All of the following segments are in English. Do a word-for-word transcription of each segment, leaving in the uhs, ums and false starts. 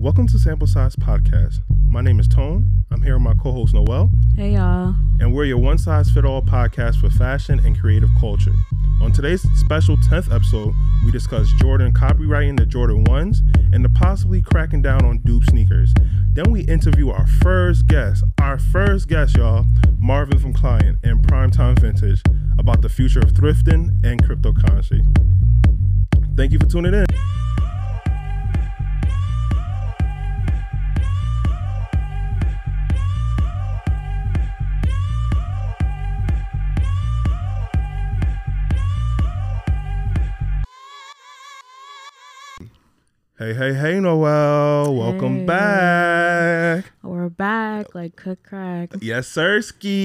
Welcome to Sample Size Podcast. My name is Tone. I'm here with my co-host Noel. Hey y'all. And we're your one-size-fit-all podcast for fashion and creative culture. On today's special tenth episode, we discuss Jordan copywriting the Jordan ones and the possibly cracking down on dupe sneakers. Then we interview our first guest, our first guest, y'all, Marvin from Client and Primetime Vintage, about the future of thrifting and cryptocurrency. Thank you for tuning in. Hey, hey, hey, Noel. Welcome Hey. back. We're back like cook crack. Yes, sir,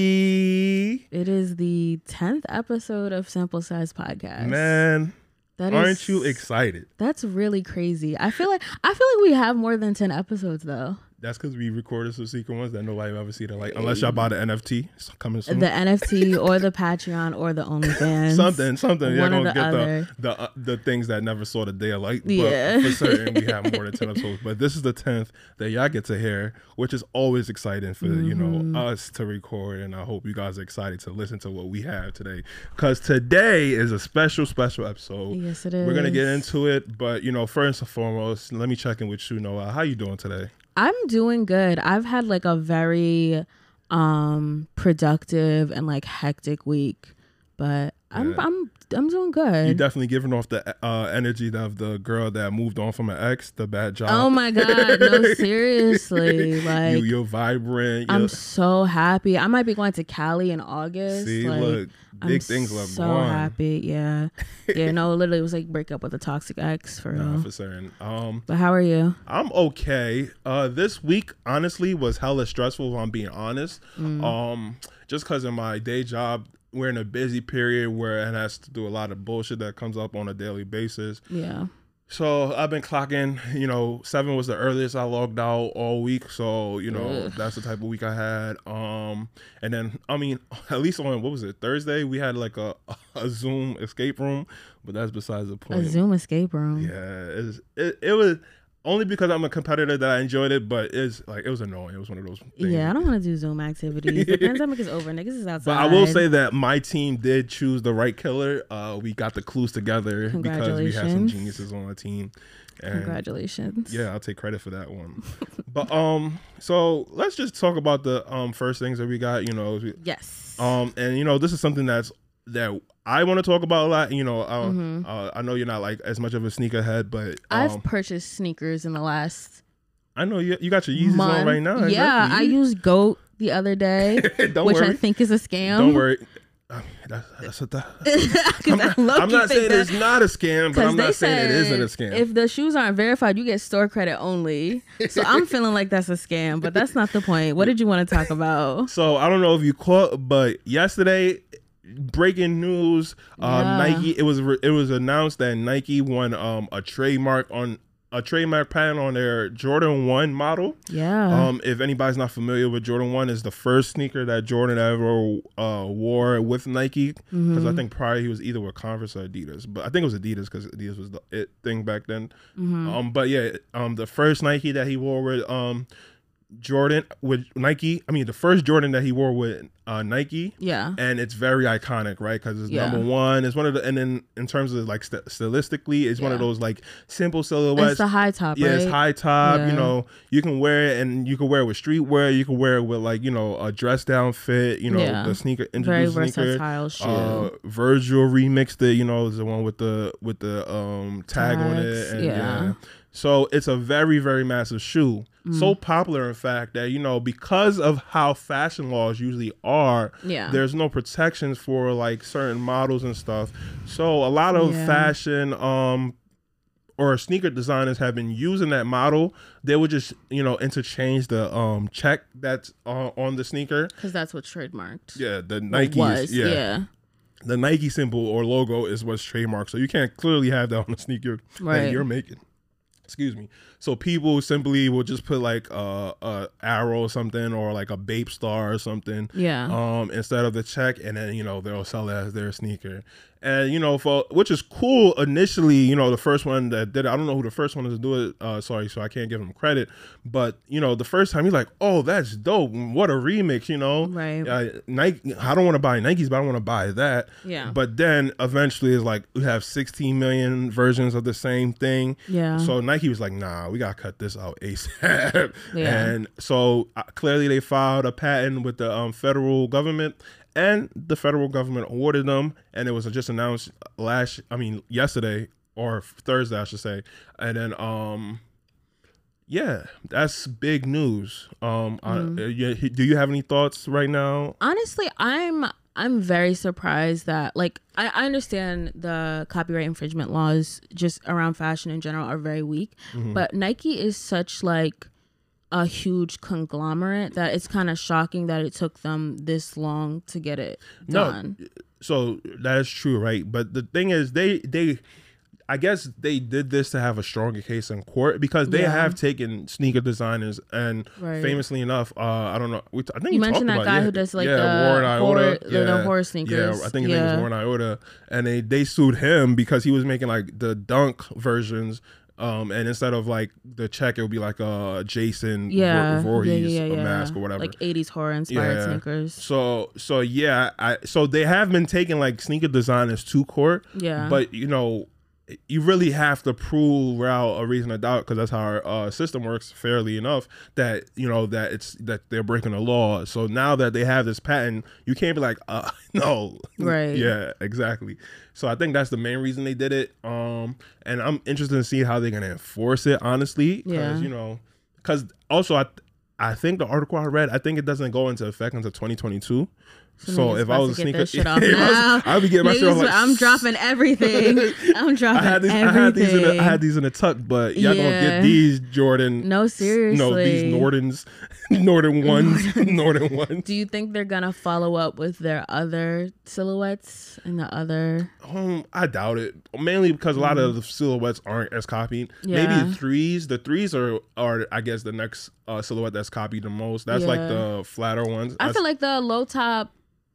Ski. It is the tenth episode of Sample Size Podcast. Man, that aren't is, you excited? That's really crazy. I feel like I feel like we have more than ten episodes though. That's because we recorded some secret ones that nobody will ever see. That like, unless y'all buy the N F T, it's coming soon. The N F T or the Patreon or the OnlyFans. something, something. You're One or gonna the get other. the the, uh, the things that never saw the day of light. But Yeah. for certain, we have more than ten episodes. But this is the tenth that y'all get to hear, which is always exciting for Mm-hmm. you know us to record. And I hope you guys are excited to listen to what we have today, because today is a special, special episode. Yes, it is. We're gonna get into it, but you know, first and foremost, let me check in with you, Noah. How you doing today? I'm doing good. I've had like a very um productive and like hectic week, but I'm Yeah. I'm I'm doing You good. definitely giving off the uh, energy of the girl that moved on from an ex, the bad job. Oh my god, no, seriously. Like you, you're vibrant. I'm You're, so happy. I might be going to Cali in August. see, like, look, big I'm things love so going. happy. Yeah. Yeah, no, literally it was like break up with a toxic ex for real. Nah, for certain. Um, But how are you? I'm okay. Uh, this week honestly was hella stressful. If I'm being honest. Mm. Um, just because in my day job, we're in a busy period where it has to do a lot of bullshit that comes up on a daily basis. Yeah. So I've been clocking, you know, seven was the earliest I logged out all week. So, you know, Ugh. that's the type of week I had. Um, and then, I mean, at least on, what was it, Thursday, we had like a, a Zoom escape room, but that's besides the point. A Zoom escape room. Yeah, it's, it, it was only because I'm a competitor that I enjoyed it, but it's like, it was annoying. It was one of those things. Yeah, I don't want to do Zoom activities. The pandemic is over. Niggas is outside. But I will say that my team did choose the right killer. Uh, we got the clues together because we had some Congratulations. geniuses on our team. And Congratulations. yeah, I'll take credit for that one. But um, so let's just talk about the um first things that we got. You know, Yes. um, and you know, this is something that's that I want to talk about a lot. You know, uh, Mhm. uh, I know you're not like as much of a sneakerhead, but um, I've purchased sneakers in the last I know you you got your Yeezys month. on right now. Yeah, exactly. I used GOAT the other day, Don't which worry. I think is a scam. Don't worry. I mean, that's, that's a, that, 'Cause I'm, I not, low-key I'm not think saying that- it's not a scam, but 'Cause I'm they not saying it said isn't a scam. If the shoes aren't verified, you get store credit only. So I'm feeling like that's a scam, but that's not the point. What did you want to talk about? So I don't know if you caught, but yesterday, breaking news: uh, Yeah. Nike. It was re- it was announced that Nike won um, a trademark on a trademark patent on their Jordan One model. Yeah. Um, if anybody's not familiar with Jordan One, is the first sneaker that Jordan ever uh, wore with Nike. Because Mm-hmm. I think prior he was either with Converse or Adidas, but I think it was Adidas because Adidas was the it thing back then. Mm-hmm. Um, but yeah, um, the first Nike that he wore with um Jordan with Nike. I mean, the first Jordan that he wore with uh, Nike. yeah. And it's very iconic, right? Because it's Yeah. number one. It's one of the, and then in terms of like st- stylistically, it's one of Yeah. those like simple silhouettes. It's the high top, Yeah, right? it's high top. Yeah. You know, you can wear it, and you can wear it with streetwear. You can wear it with like you know a dress down fit. You know, Yeah. the sneaker Very introduced sneaker. versatile shoe. Uh, Virgil remixed it. You know, is the one with the with the um tag on it. Tags, And, yeah. So it's a very very massive shoe. Mm. So popular, in fact, that you know because of how fashion laws usually are, Yeah. there's no protections for like certain models and stuff. So a lot of Yeah. fashion um or sneaker designers have been using that model. They would just you know interchange the um check that's uh, on the sneaker. Because that's what's trademarked. Yeah, the Or Nike. was. yeah. Yeah. The Nike symbol or logo is what's trademarked. So you can't clearly have that on a sneaker Right. that you're making. Excuse me. So people simply will just put like a, a arrow or something or like a Bape Star or something Yeah. um, instead of the check, and then you know they'll sell it as their sneaker. And, you know, for which is cool initially, you know, the first one that did it, I don't know who the first one is to do it. Uh, sorry, so I can't give him credit. But, you know, the first time you're like, oh, that's dope. What a remix, you know? Right. Uh, Nike, I don't want to buy Nikes, but I want to buy that. Yeah. But then eventually it's like, we have sixteen million versions of the same thing. Yeah. So Nike was like, nah, we got to cut this out ASAP. Yeah. And so uh, clearly they filed a patent with the um, federal government. And the federal government awarded them, and it was just announced last, I mean, yesterday or Thursday, I should say. And then, um, yeah, that's big news. Um, mm-hmm. I, you, do you have any thoughts right now? Honestly, I'm I'm very surprised that, like, I, I understand the copyright infringement laws just around fashion in general are very weak, mm-hmm. but Nike is such like a huge conglomerate that it's kind of shocking that it took them this long to get it done. No, so that is true, right? But the thing is, they they I guess they did this to have a stronger case in court because they yeah. have taken sneaker designers and right. famously enough, uh, I don't know. We t- I think you we mentioned talked that about, guy yeah, who does like yeah, the Warren Iota, horror, yeah, the horror sneakers. Yeah, I think his yeah. name was Warren Iota, and they they sued him because he was making like the Dunk versions. Um, and instead of like the check, it would be like a Jason yeah, Voorhees yeah, yeah, yeah. mask or whatever, like eighties horror inspired yeah. sneakers. So, so yeah, I so they have been taking like sneaker designers to court. Yeah, but you know, you really have to prove out a reason to doubt because that's how our uh, system works. Fairly enough, that you know that it's that they're breaking the law. So now that they have this patent, you can't be like, uh, no, right? Yeah, exactly. So I think that's the main reason they did it. Um, and I'm interested to see how they're gonna enforce it. Honestly, because yeah. you know, because also I, I think the article I read, I think it doesn't go into effect until twenty twenty-two. So, so if I was a sneaker, shit off now. I'd be getting my shit off. Like, I'm dropping everything. I'm dropping I had these, everything. I had these in a, I had these in a tuck, but y'all yeah. gonna get these Jordan. No, seriously. No, these Nordens, Northern ones, Northern ones. Do you think they're gonna follow up with their other silhouettes and the other? Um, I doubt it. Mainly because a lot mm. of the silhouettes aren't as copied. Yeah. Maybe the threes. The threes are are I guess the next uh, silhouette that's copied the most. That's yeah. like the flatter ones. I that's, feel like the low top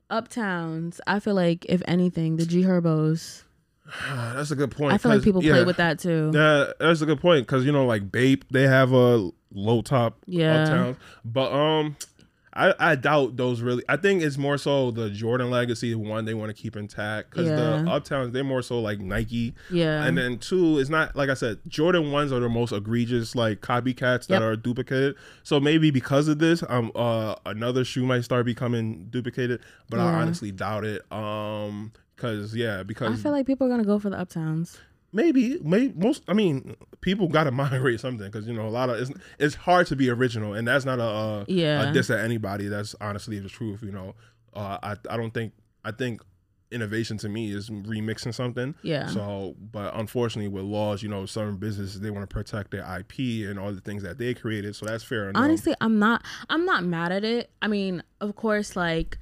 Uptowns. I feel like if anything, the G Herbos. That's a good point. I feel like people yeah, play with that too. Yeah, that's a good point because you know, like Bape, they have a low top yeah. Uptowns, but um, I I doubt those really. I think it's more so the Jordan legacy one they want to keep intact because yeah. the Uptowns they're more so like Nike. Yeah, and then two, it's not like I said, Jordan ones are the most egregious like copycats that yep. are duplicated. So maybe because of this, um, uh, another shoe might start becoming duplicated, but yeah. I honestly doubt it. Um. Cause yeah, because I feel like people are gonna go for the Uptowns. Maybe, maybe most. I mean, people gotta migrate something because you know a lot of it's, it's hard to be original, and that's not a uh, yeah. a diss at anybody. That's honestly the truth. You know, uh, I I don't think I think innovation to me is remixing something. Yeah. So, but unfortunately, with laws, you know, certain businesses they want to protect their I P and all the things that they created. So that's fair enough. Honestly, I'm not. I'm not mad at it. I mean, of course, like,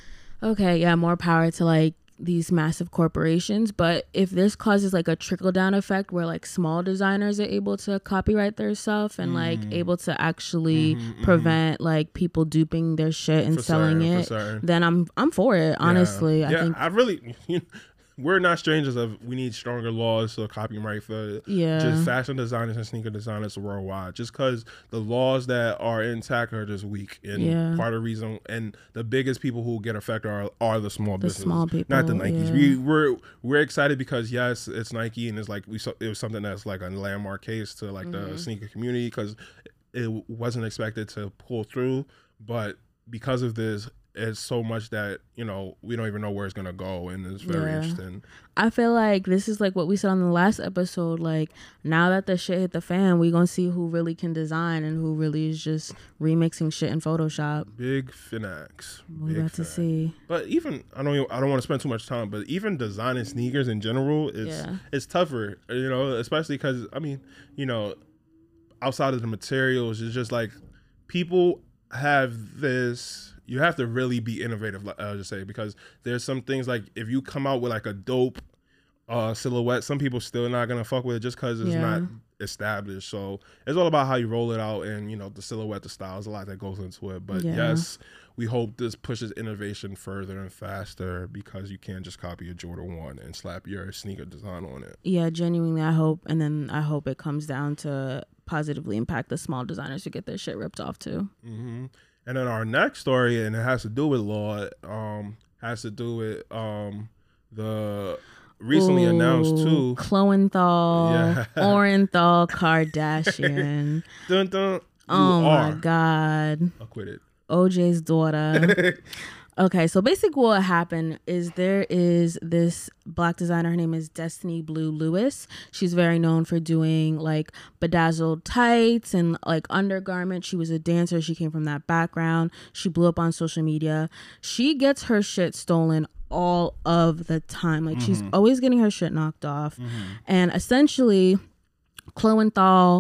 okay, yeah, more power to like these massive corporations, but if this causes like a trickle down effect where like small designers are able to copyright their stuff and mm. like able to actually mm-hmm, prevent mm-hmm. like people duping their shit and for selling certain, it, for certain. then I'm I'm for it. Honestly, yeah. I yeah, think I really. You know, we're not strangers of we need stronger laws to copyright for yeah. just fashion designers and sneaker designers worldwide. Just because the laws that are intact are just weak, and yeah. part of the reason and the biggest people who get affected are are the small the businesses, small people, not the Nikes. Yeah. We we're we're excited because yes, it's Nike, and it's like we it was something that's like a landmark case to like mm-hmm. the sneaker community because it wasn't expected to pull through, but because of this. It's so much that, you know, we don't even know where it's going to go. And it's very yeah. interesting. I feel like this is like what we said on the last episode. Like, now that the shit hit the fan, we going to see who really can design and who really is just remixing shit in Photoshop. Big Finax. We're about to see. But even, I don't even, I don't want to spend too much time, but even designing sneakers in general, it's, yeah. it's tougher, you know, especially because, I mean, you know, outside of the materials, it's just like people have this... You have to really be innovative, I'll just say, because there's some things like if you come out with like a dope uh, silhouette, some people still not gonna fuck with it just because it's yeah. not established. So it's all about how you roll it out and, you know, the silhouette, the style. There's a lot that goes into it. But Yeah. yes, we hope this pushes innovation further and faster, because you can't just copy a Jordan one and slap your sneaker design on it. Yeah, genuinely, I hope. And then I hope it comes down to positively impact the small designers who get their shit ripped off too. Mm-hmm. And then our next story, and it has to do with law, um, has to do with um, the recently Ooh, announced too. Kloenthal, Yeah. Orenthal, Kardashian. Dun, dun, you Oh my are God. acquitted. O J's daughter. Okay, so basically what happened is there is this black designer. Her name is Destiny Blue Lewis. She's very known for doing like bedazzled tights and like undergarments. She was a dancer. She came from that background. She blew up on social media. She gets her shit stolen all of the time. Like, mm-hmm. she's always getting her shit knocked off. Mm-hmm. And essentially, Kloenthal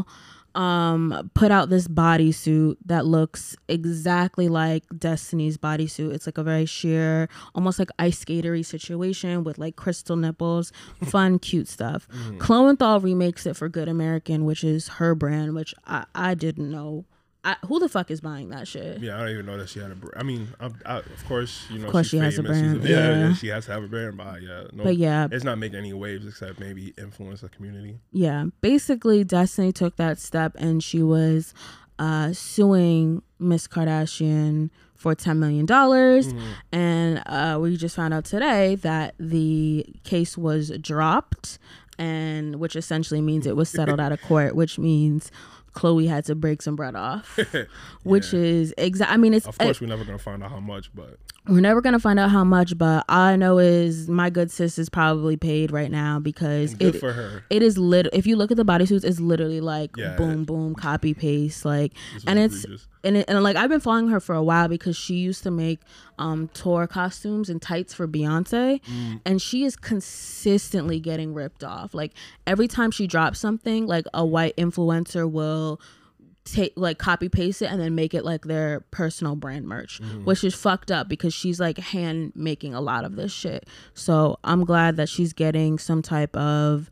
um put out this bodysuit that looks exactly like Destiny's bodysuit. It's like a very sheer, almost like ice skatery situation with like crystal nipples, fun, cute stuff. Mm. Kloenthal remakes it for Good American, which is her brand, which I, I didn't know. I, who the fuck is buying that shit? Yeah, I don't even know that she had a brand. I mean, I, I, of course, you know, of course she's she has famous. a brand. She's a, yeah, yeah. yeah, she has to have a brand by. Yeah, no, but yeah, it's not making any waves except maybe influence the community. Yeah, basically, Destiny took that step and she was uh, suing Miss Kardashian for ten million dollars. Mm-hmm. And uh, we just found out today that the case was dropped, and which essentially means it was settled out of court, which means Chloe had to break some bread off, yeah. which is exact. I mean, it's of course it, we're never gonna find out how much, but we're never gonna find out how much. But all I know is my good sis is probably paid right now because and good it for her. It is lit. If you look at the bodysuits, it's literally like yeah, boom, it, boom, copy paste, like, and it's egregious. and it, and like I've been following her for a while because she used to make um tour costumes and tights for Beyonce, mm. and she is consistently getting ripped off. Like every time she drops something, like a white influencer will take like copy paste it and then make it like their personal brand merch, mm-hmm. which is fucked up because she's like hand making a lot of this shit. So I'm glad that she's getting some type of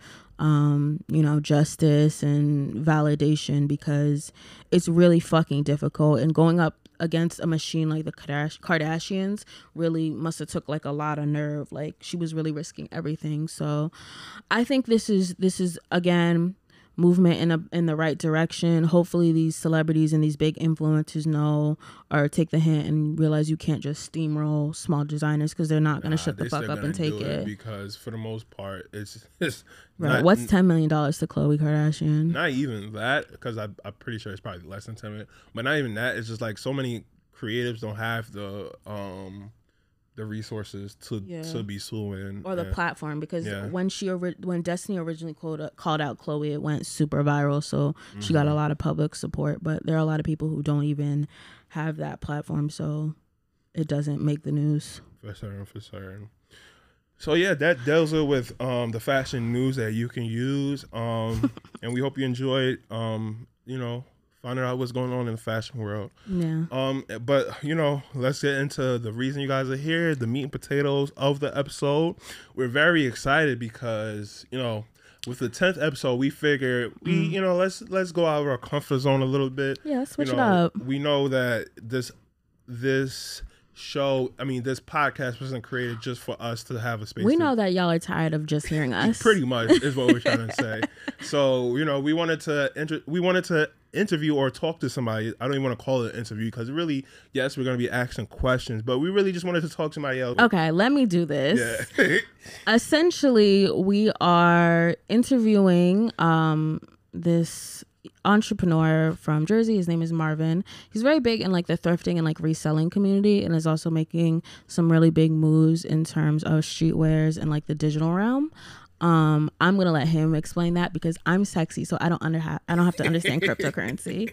um you know justice and validation, because it's really fucking difficult, and going up against a machine like the Kardashians really must have took like a lot of nerve. Like she was really risking everything. So I think this is this is again movement in a in the right direction. Hopefully these celebrities and these big influencers know or take the hint and realize you can't just steamroll small designers, because they're not going to nah, shut the fuck up and take it. it because for the most part it's, it's right. not, What's ten million dollars to Khloe Kardashian? Not even that, because I'm pretty sure it's probably less than ten million, but not even that. It's just like so many creatives don't have the um the resources to yeah. to be suing or the and, platform, because yeah. when she ori- when Destiny originally called called out Chloe, it went super viral, so mm-hmm. she got a lot of public support. But there are a lot of people who don't even have that platform, so it doesn't make the news. For certain, for certain. So yeah, that deals it with um the fashion news that you can use, um and we hope you enjoyed um you know finding out what's going on in the fashion world. Yeah. Um, but you know, let's get into the reason you guys are here, the meat and potatoes of the episode. We're very excited because, you know, with the tenth episode, we figured we, mm. you know, let's let's go out of our comfort zone a little bit. Yeah, switch you know, it up. We know that this this show, I mean, this podcast wasn't created just for us to have a space. We to, know that y'all are tired of just hearing us. Pretty much is what we're trying to say. So, you know, we wanted to inter- we wanted to interview or talk to somebody. I don't even want to call it an interview, because really, yes, we're going to be asking questions, but we really just wanted to talk to somebody else. Okay, let me do this. Yeah. Essentially, we are interviewing um, this entrepreneur from Jersey. His name is Marvin. He's very big in like the thrifting and like reselling community, and is also making some really big moves in terms of streetwears and like the digital realm. Um, I'm gonna let him explain that because I'm sexy, so I don't under ha- I don't have to understand cryptocurrency.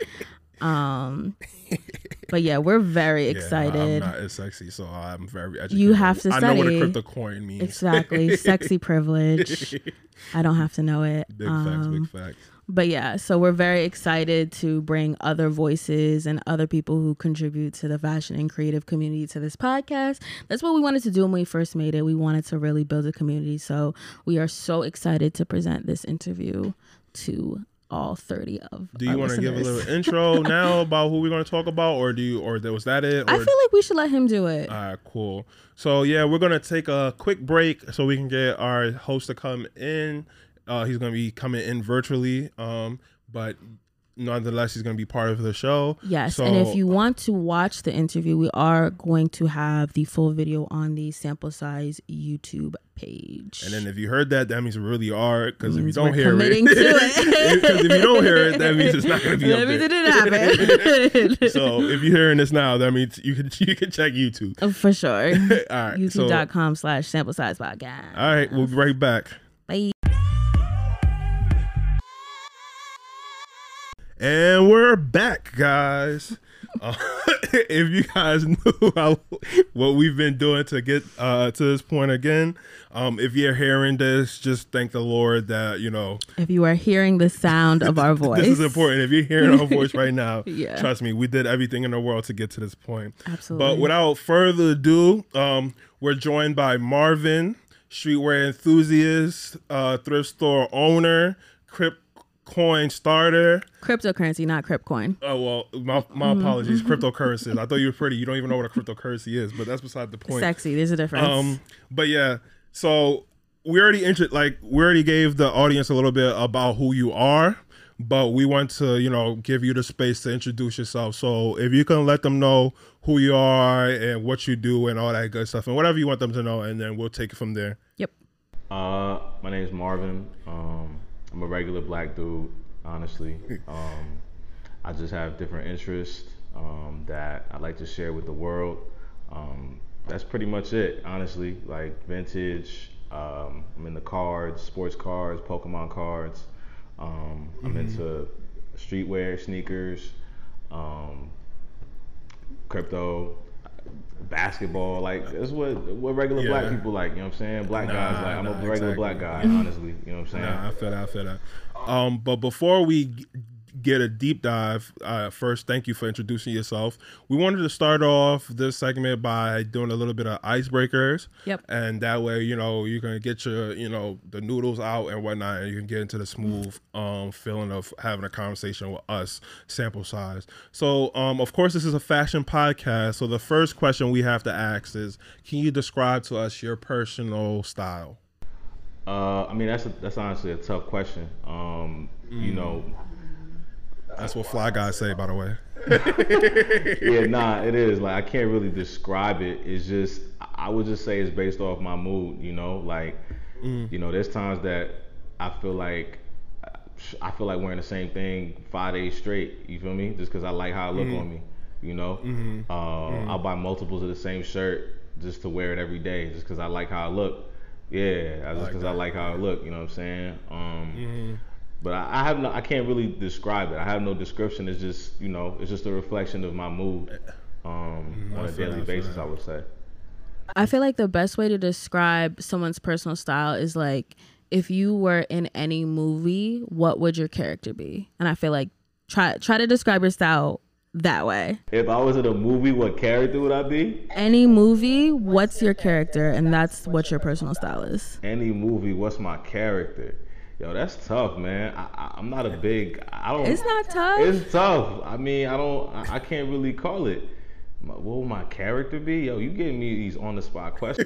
Um, but yeah, we're very excited. Yeah, I'm not as sexy, so I'm very educated. You have to study. I know what a crypto coin means. Exactly, sexy privilege. I don't have to know it. Big um, facts, big facts. But yeah, so we're very excited to bring other voices and other people who contribute to the fashion and creative community to this podcast. That's what we wanted to do when we first made it. We wanted to really build a community. So we are so excited to present this interview to all thirty of Do you want to give a little intro now about who we're going to talk about, or do you, or was that it? Or? I feel like we should let him do it. All right, cool. So yeah, we're going to take a quick break so we can get our host to come in. Uh, he's going to be coming in virtually, um, but nonetheless, he's going to be part of the show. Yes, so, and if you want to watch the interview, we are going to have the full video on the Sample Size YouTube page. And then if you heard that, that means we really are, because if you don't we're hear committing it, to it. because if you don't hear it, that means it's not going to be that up means there. it didn't happen. So if you're hearing this now, that means you can you can check YouTube. Oh, for sure. All right, YouTube.com so, slash sample size podcast. All right, we'll be right back. Bye. And we're back, guys. Uh, if you guys knew how, what we've been doing to get uh, to this point again, um, if you're hearing this, just thank the Lord that, you know. If you are hearing the sound of our voice. This is important. If you're hearing our voice right now, yeah. trust me, we did everything in the world to get to this point. Absolutely. But without further ado, um, we're joined by Marvin, streetwear enthusiast, uh, thrift store owner, Crypt coin starter. Cryptocurrency, not Cryptcoin. Oh, well, my, my apologies. Cryptocurrencies. I thought you were pretty. You don't even know what a cryptocurrency is, but that's beside the point. Sexy. There's a difference. Um, but yeah, so we already intro- like we already gave the audience a little bit about who you are, but we want to, you know, give you the space to introduce yourself. So if you can let them know who you are and what you do and all that good stuff and whatever you want them to know, and then we'll take it from there. Yep. Uh, my name is Marvin. Um, I'm a regular black dude, honestly. Um, I just have different interests um, that I like to share with the world. Um, that's pretty much it, honestly. Like vintage, um, I'm into cards, sports cards, Pokemon cards. Um, I'm mm-hmm. into streetwear, sneakers, um, crypto, basketball. Like that's what what regular yeah. black people like. You know what I'm saying? Black nah, guys like. I'm nah, a regular exactly. black guy, honestly. You know what I'm saying? Nah, I feel that. I feel that. Um, but before we g- get a deep dive, uh, first, thank you for introducing yourself. We wanted to start off this segment by doing a little bit of icebreakers. Yep. And that way, you know, you're gonna get your, you know, the noodles out and whatnot, and you can get into the smooth um, feeling of having a conversation with us, Sample Size. So, um, of course, this is a fashion podcast. So the first question we have to ask is, can you describe to us your personal style? Uh, I mean, that's a, that's honestly a tough question. Um, mm. You know. That's what fly guys say, by the way. Yeah, nah, it is. Like, I can't really describe it. It's just, I would just say it's based off my mood, you know? Like, mm. you know, there's times that I feel like, I feel like wearing the same thing five days straight, you feel me? Just because I like how it look mm. on me, you know? Mm-hmm. Uh, mm. I'll buy multiples of the same shirt just to wear it every day, just because I like how it look. Yeah, just because I, like I like how it look, you know what I'm saying? Um, mm-hmm. But I, I have no, I can't really describe it. I have no description. It's just, you know, it's just a reflection of my mood um, mm, on a daily basis, I would say. I feel like the best way to describe someone's personal style is like, if you were in any movie, what would your character be? And I feel like try try to describe your style that way. If I was in a movie, what character would I be? Any movie, what's your character? And that's what your personal style is. Any movie, what's my character? Yo, that's tough, man. I, I, I'm not a big. I don't. It's not tough. It's tough. I mean, I don't. I, I can't really call it. My, what will my character be? Yo, you giving me these on the spot questions.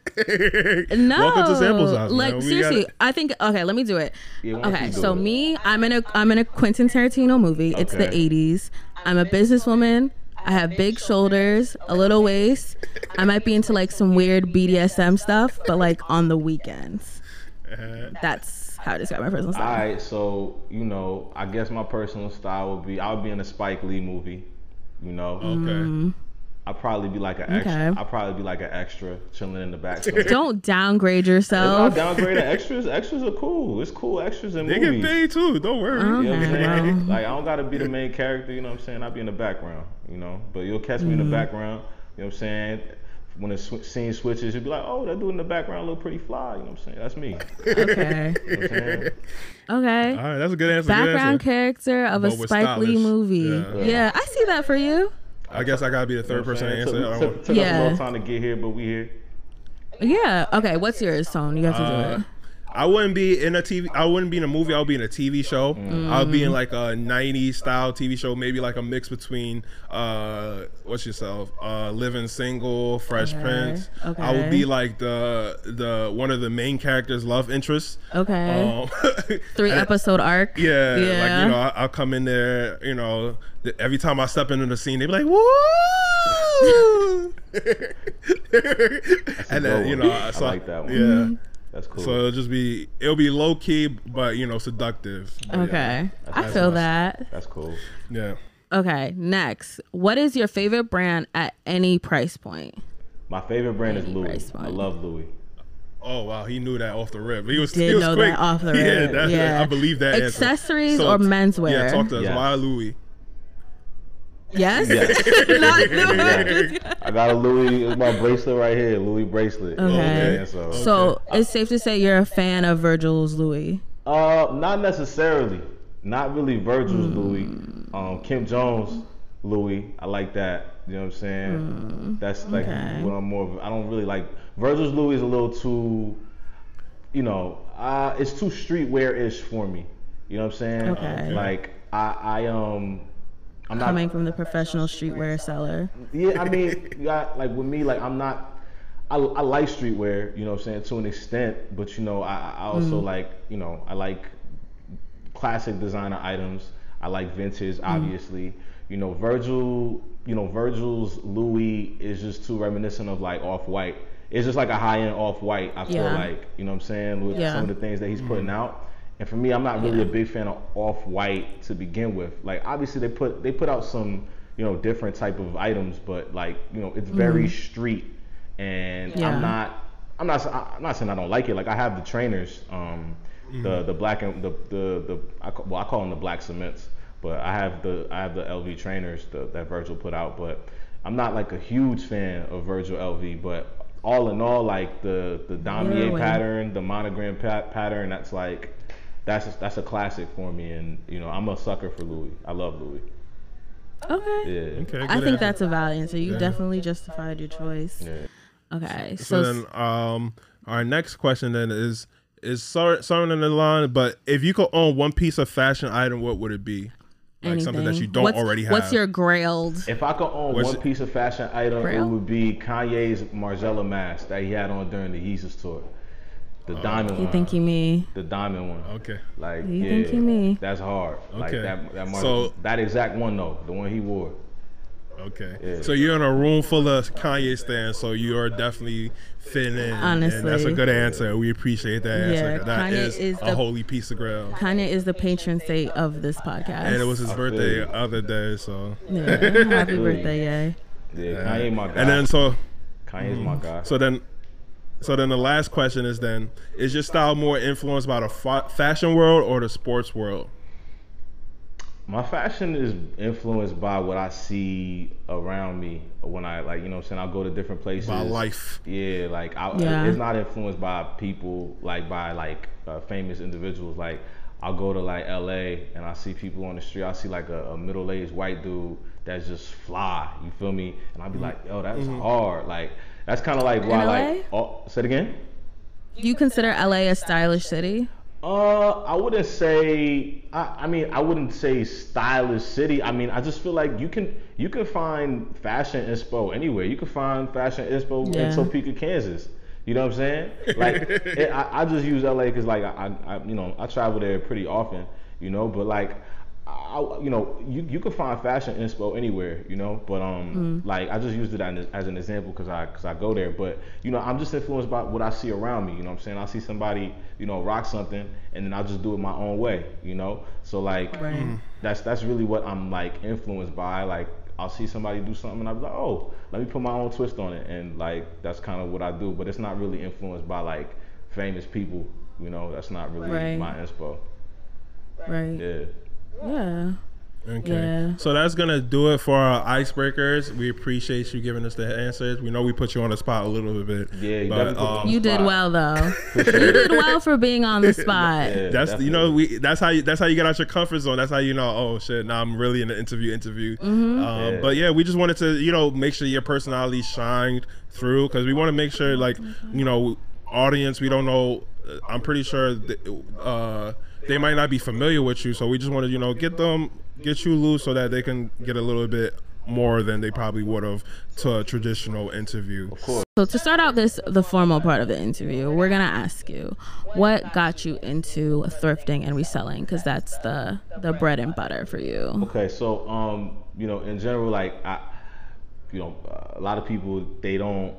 No. Welcome to Sample Size. Like man. seriously, gotta... I think. Okay, let me do it. Yeah, okay, so it? me, I'm in a, I'm in a Quentin Tarantino movie. It's okay. The eighties. I'm a businesswoman. I have big shoulders, a little waist. I might be into like some weird B D S M stuff, but like on the weekends. Uh-huh. That's how I describe my personal style. All right, so, you know, I guess my personal style would be, I would be in a Spike Lee movie, you know? Okay. Mm. I'd probably be like an extra. Okay. I'd probably be like an extra chilling in the back. Somewhere. Don't downgrade yourself. If I downgrade extras. Extras are cool. It's cool extras in they movies. They get paid too. Don't worry. Okay, you know what I'm saying? well. Like, I don't got to be the main character, you know what I'm saying? I'll be in the background, you know? But you'll catch me mm. in the background, you know what I'm saying? When the sw- scene switches, you'll be like, oh, that dude in the background look pretty fly. You know what I'm saying? That's me. Okay. You know what I'm saying? Okay. All right, that's a good answer. Background good answer. character of but a Spike Lee movie. Yeah. Yeah. yeah, I see that for you. I guess I gotta be the third you know person to answer. Took, took, took yeah. us a little time to get here, but we here. Yeah. Okay. What's yours, Tone? You have to uh, do it. I wouldn't be in a T V. I wouldn't be in a movie. I'll be in a T V show. Mm. I'll be in like a nineties style T V show, maybe like a mix between uh, what's yourself, uh, Living Single, Fresh okay. Prince. Okay. I would be like the the one of the main characters' love interests. Okay. Um, Three and, episode arc. Yeah, yeah. Like, you know, I, I'll come in there. You know, every time I step into the scene, they be like, "Woo!" And then you know, so, I like that one. Yeah. Mm-hmm. That's cool. So it'll just be, it'll be low key, but you know, seductive. Okay. Yeah. I feel that. That's cool. Yeah. Okay. Next, what is your favorite brand at any price point? My favorite brand any is Louis. I love Louis. Oh wow, he knew that off the rip. He was, Did he was know quick. that off the Yeah, rip. that's, Yeah. I believe that. Accessories answer. or So, menswear? Yeah, talk to us. Yes. Why Louis? Yes. yes. Not, yeah. I got a Louis. It's my bracelet right here. Louis bracelet. Okay. Yeah, so so okay. it's safe to say you're a fan of Virgil's Louis. Uh, not necessarily. Not really Virgil's mm. Louis. Um, Kim Jones Louis. I like that. You know what I'm saying? Mm. That's like okay. what I'm more. Of, I don't really like Virgil's Louis. Is a little too. You know, uh, it's too streetwear-ish for me. You know what I'm saying? Okay. Like I, I um. I'm coming not, from the professional streetwear seller. Yeah, I mean, you got, like with me, like I'm not. I, I like streetwear, you know what I'm saying, to an extent, but you know, I, I also mm. like, you know, I like classic designer items. I like vintage, obviously. Mm. You know, Virgil, you know, Virgil's Louis is just too reminiscent of like Off-White. It's just like a high-end Off-White, I feel yeah. like, you know what I'm saying, with yeah. some of the things that he's mm. putting out. And for me, I'm not really yeah. a big fan of Off-White to begin with. Like, obviously, they put they put out some, you know, different type of items, but like, you know, it's very mm. street. And yeah. I'm not, I'm not, I'm not saying I don't like it. Like, I have the trainers, um, mm. the the black and the the the I call, well, I call them the black cements, but I have the I have the L V trainers the, that Virgil put out. But I'm not like a huge fan of Virgil L V. But all in all, like the the Damier really? pattern, the monogram pat- pattern, that's like. That's a, that's a classic for me, and you know I'm a sucker for Louis. I love Louis. Okay. Yeah. Okay, I think answer. That's a valid answer. You yeah. definitely justified your choice. Yeah. Okay. So, so, so then, um, our next question then is is something in the line. But if you could own one piece of fashion item, what would it be? Like anything. Something that you don't what's, already have. What's your grailed? If I could own what's one piece of fashion item, grail? It would be Kanye's Margiela mask that he had on during the Yeezus tour. The oh. diamond you one. think he me? The diamond one. Okay. Like you yeah, think he me? That's hard. Okay. Like that that, Mar- so, that exact one though, the one he wore. Okay. Yeah. So you're in a room full of Kanye stands, so you are definitely fitting in. Honestly. And that's a good answer. We appreciate that yeah, answer. That Kanye is, is a the, holy piece of ground. Kanye is the patron saint of this podcast. And it was his birthday the other day, so. Yeah. Happy birthday, yay. Yeah, yeah, Kanye my guy. And then so. Kanye's mm, my guy. So then. So then the last question is then, is your style more influenced by the fa- fashion world or the sports world? My fashion is influenced by what I see around me when I, like, you know what I'm saying, I'll go to different places. By life. Yeah, like, I, yeah. it's not influenced by people, like, by, like, uh, famous individuals. Like, I'll go to, like, L A and I see people on the street. I see, like, a, a middle-aged white dude that's just fly, you feel me? And I'll be like, yo, that's mm-hmm. hard. Like, that's kind of like why, like, oh, say it again? Do you consider L A a stylish city? Uh, I wouldn't say. I, I mean, I wouldn't say stylish city. I mean, I just feel like you can you can find fashion inspo anywhere. You can find fashion inspo yeah. in Topeka, Kansas. You know what I'm saying? Like, it, I, I just use L A because like I, I, you know, I travel there pretty often. You know, but like. I, you know, you you can find fashion inspo anywhere, you know, but um, mm. like I just used it as, as an example because I because I go there, but you know, I'm just influenced by what I see around me, you know what I'm saying? I see somebody, you know, rock something, and then I'll just do it my own way, you know. So like, right. mm. that's that's really what I'm like influenced by. Like, I'll see somebody do something, and I'll be like, oh, let me put my own twist on it, and like that's kind of what I do. But it's not really influenced by like famous people, you know. That's not really right. my inspo. Right. Yeah. Yeah. Okay. Yeah. So that's gonna do it for our icebreakers. We appreciate you giving us the answers. We know we put you on the spot a little bit. Yeah, you, but, um, you did well though. You did well for being on the spot. Yeah, that's definitely. You know we that's how you that's how you get out your comfort zone. That's how you know, oh shit, now I'm really in the interview interview. Mm-hmm. Um, yeah. But yeah, we just wanted to, you know, make sure your personality shined through because we want to make sure, like, you know, audience, we don't know I'm pretty sure that, uh, they might not be familiar with you. So we just want to, you know, get them, get you loose so that they can get a little bit more than they probably would have to a traditional interview. Of course. So to start out this, the formal part of the interview, we're going to ask you, what got you into thrifting and reselling? Because that's the, the bread and butter for you. Okay, so, um, you know, in general, like, I, you know, uh, a lot of people, they don't,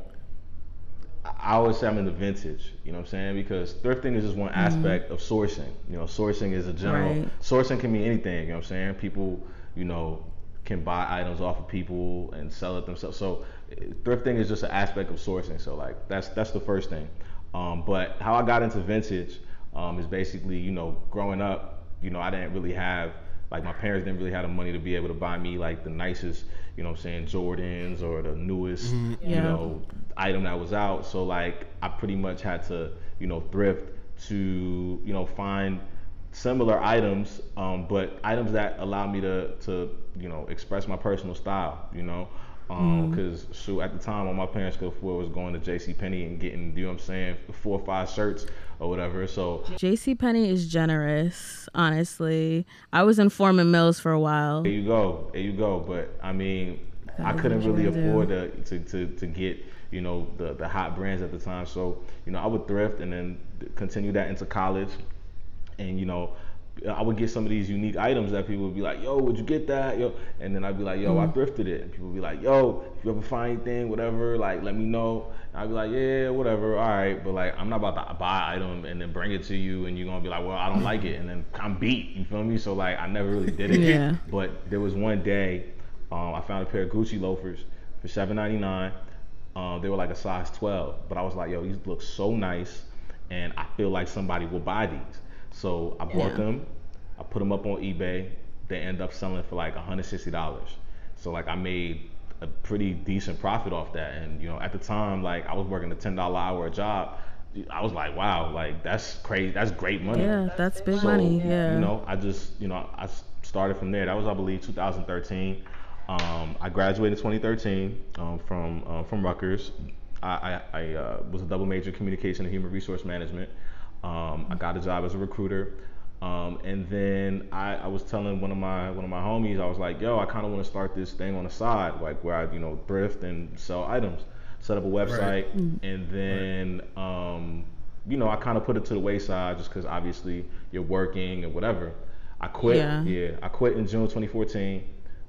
I always say I'm into vintage, you know what I'm saying? Because thrifting is just one aspect mm-hmm. of sourcing. You know, sourcing is a general, right. sourcing can mean anything, you know what I'm saying? People, you know, can buy items off of people and sell it themselves. So thrifting is just an aspect of sourcing. So like that's that's the first thing. Um, but how I got into vintage um, is basically, you know, growing up, you know, I didn't really have, like my parents didn't really have the money to be able to buy me like the nicest, you know what I'm saying, Jordans or the newest, mm-hmm. yeah. you know, item that was out. So like I pretty much had to, you know, thrift to, you know, find similar items, um, but items that allow me to, to, you know, express my personal style, you know, because um, mm. shoot, at the time, all my parents could afford was going to JCPenney and getting, you know what I'm saying, four or five shirts or whatever. So JCPenney is generous, honestly. I was in Foreman Mills for a while. There you go, there you go. But I mean, that I couldn't really afford to, to, to, to get, you know, the, the hot brands at the time. So, you know, I would thrift and then continue that into college. And, you know, I would get some of these unique items that people would be like, yo, would you get that? Yo, and then I'd be like, yo, mm-hmm. I thrifted it. And people would be like, yo, if you ever find anything, whatever, like, let me know. And I'd be like, yeah, whatever, all right. But, like, I'm not about to buy an item and then bring it to you and you're going to be like, well, I don't like it. And then I'm beat, you feel me? So, like, I never really did it. Yeah. But there was one day um, I found a pair of Gucci loafers for seven ninety-nine. Um, they were like a size twelve. But I was like, yo, these look so nice. And I feel like somebody will buy these. So I bought yeah. them, I put them up on eBay. They end up selling for like one hundred sixty dollars. So like I made a pretty decent profit off that. And you know, at the time, like I was working a ten dollar hour job. I was like, wow, like that's crazy. That's great money. Yeah, that's big so, money. Yeah. You know, I just, you know, I started from there. That was, I believe, two thousand thirteen. Um, I graduated in twenty thirteen um, from uh, from Rutgers. I, I, I uh, was a double major in communication and human resource management. Um, I got a job as a recruiter, um, and then I, I was telling one of my one of my homies, I was like, "Yo, I kind of want to start this thing on the side, like where I, you know, thrift and sell items, set up a website, right. and then, right. um, you know, I kind of put it to the wayside just because obviously you're working and whatever. I quit. Yeah, yeah I quit in June twenty fourteen.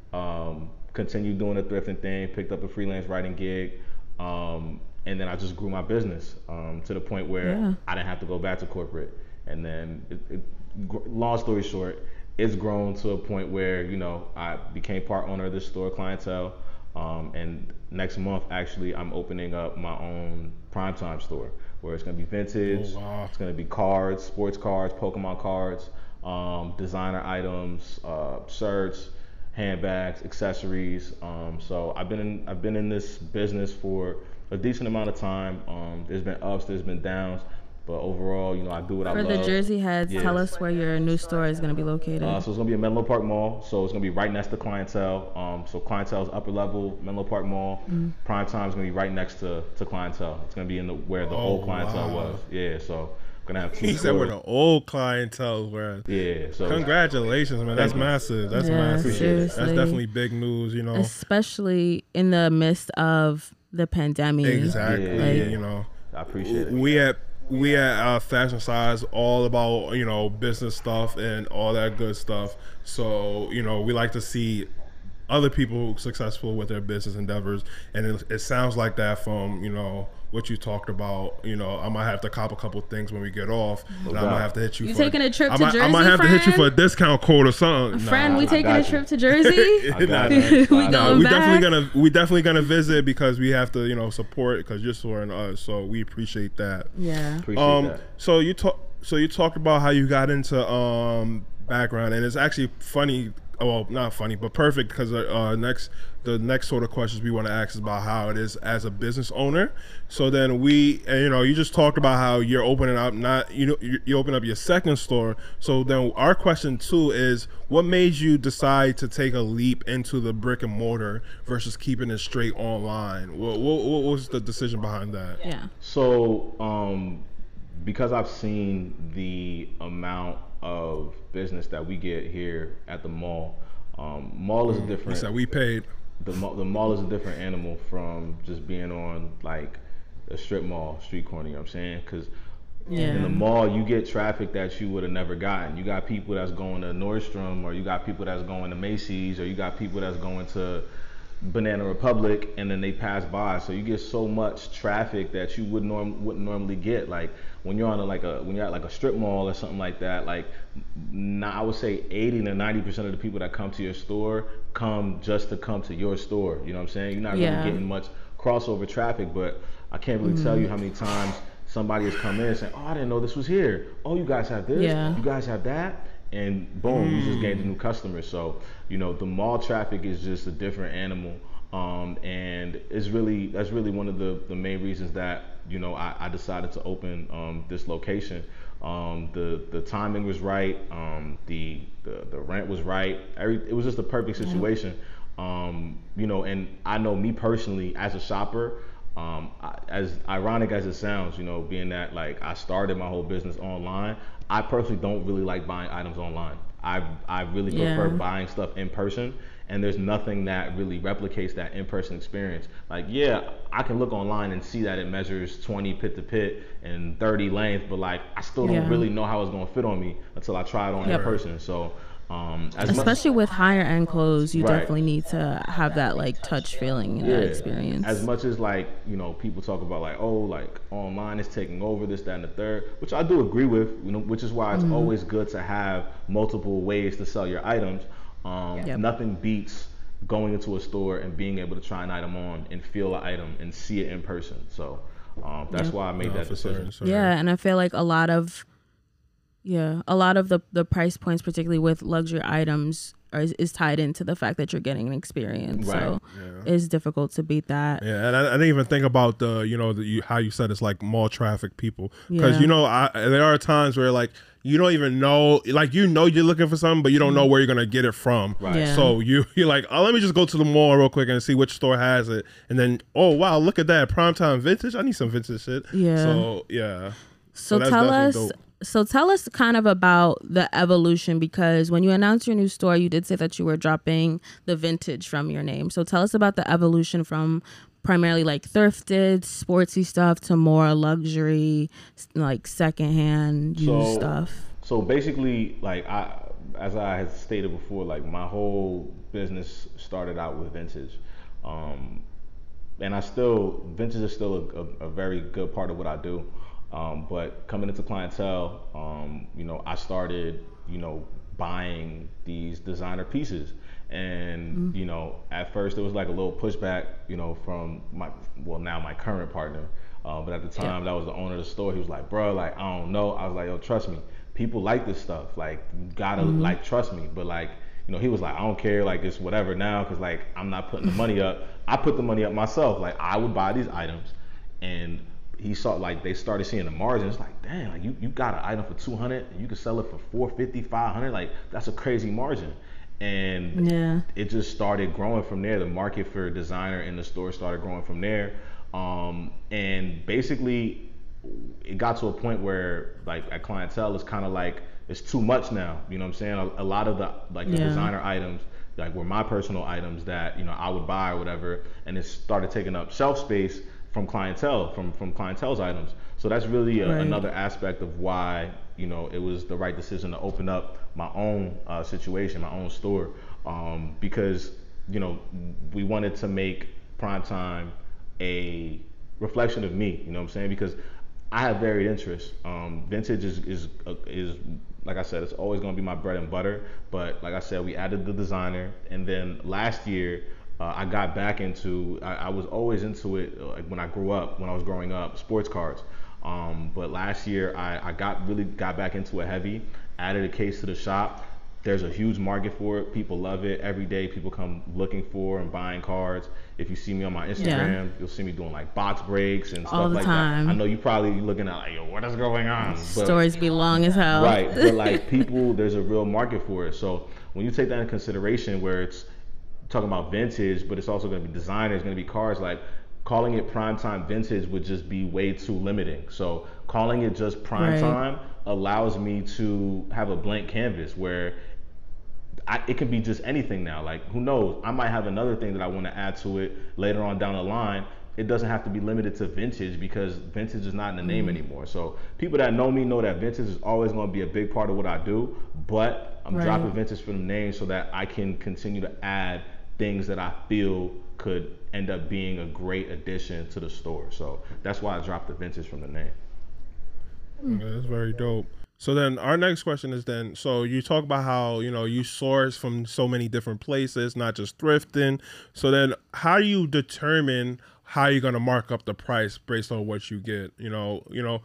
Um, continued doing the thrifting thing, picked up a freelance writing gig. Um, And then I just grew my business um, to the point where yeah. I didn't have to go back to corporate. And then, it, it, long story short, it's grown to a point where, you know, I became part owner of this store, Clientele. Um, and next month, actually, I'm opening up my own primetime store where it's going to be vintage. Oh, wow. It's going to be cards, sports cards, Pokemon cards, um, designer items, uh, shirts, handbags, accessories. Um, so I've been in, I've been in this business for a decent amount of time. Um, there's been ups, there's been downs, but overall, you know, I do what I love. For the Jersey heads, yes. Tell us where your new store is going to be located. Uh, so it's going to be in Menlo Park Mall. So it's going to be right next to Clientele. Um, so Clientele is upper level, Menlo Park Mall. Mm-hmm. Prime Time is going to be right next to, to Clientele. It's going to be in the where the oh, old Clientele wow. was. Yeah, so I'm going to have two He stores. said where the old Clientele were. Yeah. So congratulations, man. That's massive. That's yeah, massive. Seriously. That's definitely big news, you know. Especially in the midst of the pandemic. Exactly. Yeah, like, you know, I appreciate it. We at we at uh, Fashion Size all about, you know, business stuff and all that good stuff. So, you know, we like to see other people successful with their business endeavors, and it, it sounds like that from, you know, what you talked about. You know, I might have to cop a couple things when we get off, no and doubt. I might have to hit you. You for taking a trip I to might, Jersey? I might have friend? to hit you for a discount code or something. Friend, nah, we taking a you. trip to Jersey? I got it. we no, going we back? definitely gonna we definitely gonna visit because we have to, you know, support because you're supporting us, so we appreciate that. Yeah. Appreciate um. that. So you talk. So you talked about how you got into um background, and it's actually funny. Well, not funny, but perfect because uh, next the next sort of questions we want to ask is about how it is as a business owner. So then we, and, you know, you just talked about how you're opening up, not you know, you, you open up your second store. So then our question too is, what made you decide to take a leap into the brick and mortar versus keeping it straight online? What, what, what was the decision behind that? Yeah. So um, because I've seen the amount of business that we get here at the mall. Um, mall is a different. So we paid. The mall, the mall is a different animal from just being on like a strip mall, street corner. You know what I'm saying? Because Yeah. in the mall, you get traffic that you would have never gotten. You got people that's going to Nordstrom, or you got people that's going to Macy's, or you got people that's going to Banana Republic, and then they pass by. So you get so much traffic that you would norm wouldn't normally get. Like when you're on a, like a when you're at like a strip mall or something like that. Like, not, I would say eighty to ninety percent of the people that come to your store come just to come to your store. You know what I'm saying? You're not Yeah. really getting much crossover traffic, but I can't really mm-hmm. tell you how many times somebody has come in and said, "Oh, I didn't know this was here. Oh, you guys have this. Yeah. You guys have that." And boom, Mm. you just gained a new customer. So, you know, the mall traffic is just a different animal. Um, and it's really, that's really one of the, the main reasons that, you know, I, I decided to open um, this location. Um, the, the timing was right. Um, the, the, the rent was right. Every, it was just a perfect situation. Um, you know, and I know me personally as a shopper, um, I, as ironic as it sounds, you know, being that like I started my whole business online, I personally don't really like buying items online. I I really prefer Yeah. buying stuff in person, and there's nothing that really replicates that in-person experience. Like, yeah, I can look online and see that it measures twenty pit to pit and thirty length, but like I still don't Yeah. really know how it's gonna fit on me until I try it on Yep. in person. So, um, as Especially much, with higher end clothes, you Right. definitely need to have that like touch feeling and that experience. As much as like, you know, people talk about like, oh, like online is taking over this, that, and the third, which I do agree with, you know, which is why it's Mm-hmm. always good to have multiple ways to sell your items. Um, Yep. Nothing beats going into a store and being able to try an item on and feel an item and see it in person. So um, that's Yep. why I made No, that for decision. certain, certain. Yeah, and I feel like a lot of yeah, a lot of the the price points, particularly with luxury items, are, is, is tied into the fact that you're getting an experience. Right. So Yeah. it's difficult to beat that. Yeah, and I, I didn't even think about the, you know, the, you, how you said it's like mall traffic people, because Yeah. you know, I, there are times where like you don't even know, like you know you're looking for something, but you don't know where you're gonna get it from. Right. Yeah. So you you're like, oh, let me just go to the mall real quick and see which store has it, and then oh wow, look at that primetime vintage. I need some vintage shit. Yeah. So yeah. So, that's tell definitely us dope. so tell us kind of about the evolution, because when you announced your new store, you did say that you were dropping the vintage from your name. So tell us about the evolution from primarily like thrifted, sportsy stuff to more luxury, like secondhand used So- stuff. So basically, like I, as I had stated before, like my whole business started out with vintage, um, and I still vintage is still a, a, a very good part of what I do. Um, but coming into clientele, um, you know, I started, you know, buying these designer pieces, and Mm-hmm. you know, at first it was like a little pushback, you know, from my well now my current partner, uh, but at the time that was the owner of the store. He was like, bro, like I don't know. I was like, yo, trust me. People like this stuff. Like, you gotta Mm-hmm. like trust me. But like, you know, he was like, I don't care. Like, it's whatever now, cause like I'm not putting the money up. I put the money up myself. Like, I would buy these items, and he saw like they started seeing the margins. Like, damn, like you, you got an item for two hundred and you can sell it for four fifty, five hundred. Like, that's a crazy margin. And Yeah. it just started growing from there. The market for designer in the store started growing from there. Um, and basically, it got to a point where like at clientele it's kind of like it's too much now, you know what I'm saying? A, a lot of the like the Yeah. designer items like were my personal items that, you know, I would buy or whatever, and it started taking up shelf space from clientele, from from clientele's items. So that's really a, Right. another aspect of why, you know, it was the right decision to open up my own uh, situation, my own store, um, because, you know, we wanted to make Primetime a reflection of me, you know what I'm saying? Because I have varied interests. Um, vintage is is uh, is like I said, it's always going to be my bread and butter. But like I said, we added the designer, and then last year uh, I got back into. I, I was always into it uh, like when I grew up, when I was growing up, sports cards. Um, but last year I, I got really got back into it heavy. Added a case to the shop. There's a huge market for it. People love it. Every day people come looking for and buying cards. If you see me on my Instagram, you'll see me doing like box breaks and stuff All the like time. that. I know you probably looking at like, yo, what is going on? But, Stories be long as hell. right, but like people, there's a real market for it. So when you take that in consideration, where it's talking about vintage, but it's also going to be designer, it's going to be cards, like calling it primetime vintage would just be way too limiting. So calling it just primetime right. allows me to have a blank canvas where I, it can be just anything now. Like, who knows? I might have another thing that I want to add to it later on down the line. It doesn't have to be limited to vintage because vintage is not in the name mm. anymore. So people that know me know that vintage is always going to be a big part of what I do, but I'm right. dropping vintage from the name so that I can continue to add things that I feel could end up being a great addition to the store. So that's why I dropped the vintage from the name. Okay, that's very dope. So then our next question is then, so you talk about how, you know, you source from so many different places, not just thrifting. So then how do you determine how you're going to mark up the price based on what you get? You know, you know.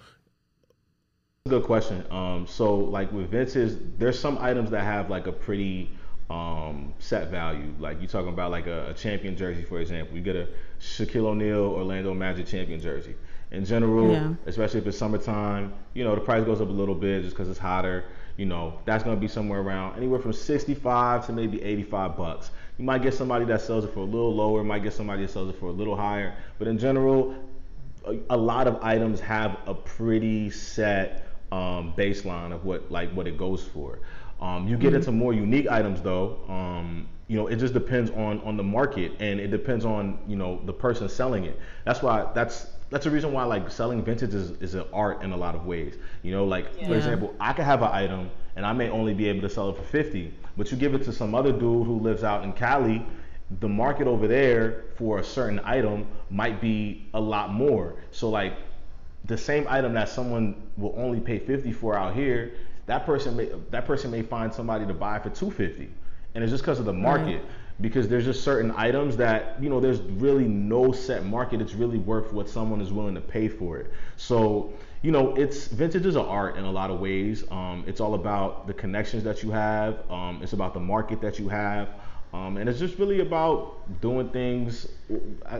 Good question. Um, so like with vintage, there's some items that have like a pretty um, set value. Like you're talking about like a, a champion jersey, for example. You get a Shaquille O'Neal Orlando Magic champion jersey. In general, yeah. especially if it's summertime, you know, the price goes up a little bit just because it's hotter. You know, that's going to be somewhere around anywhere from sixty-five to maybe eighty-five bucks. You might get somebody that sells it for a little lower, might get somebody that sells it for a little higher. But in general, a, a lot of items have a pretty set um, baseline of what like what it goes for. Um, you get mm-hmm. into more unique items though. Um, you know, it just depends on on the market, and it depends on, you know, the person selling it. That's why that's That's the reason why like selling vintage is, is an art in a lot of ways. You know, like yeah. for example, I could have an item and I may only be able to sell it for fifty, but you give it to some other dude who lives out in Cali, the market over there for a certain item might be a lot more. So like the same item that someone will only pay fifty for out here, that person may that person may find somebody to buy for two fifty, and it's just because of the market. Right. Because there's just certain items that, you know, there's really no set market. It's really worth what someone is willing to pay for it. So, you know, it's vintage is an art in a lot of ways. Um, it's all about the connections that you have. Um, it's about the market that you have. Um, and it's just really about doing things, I,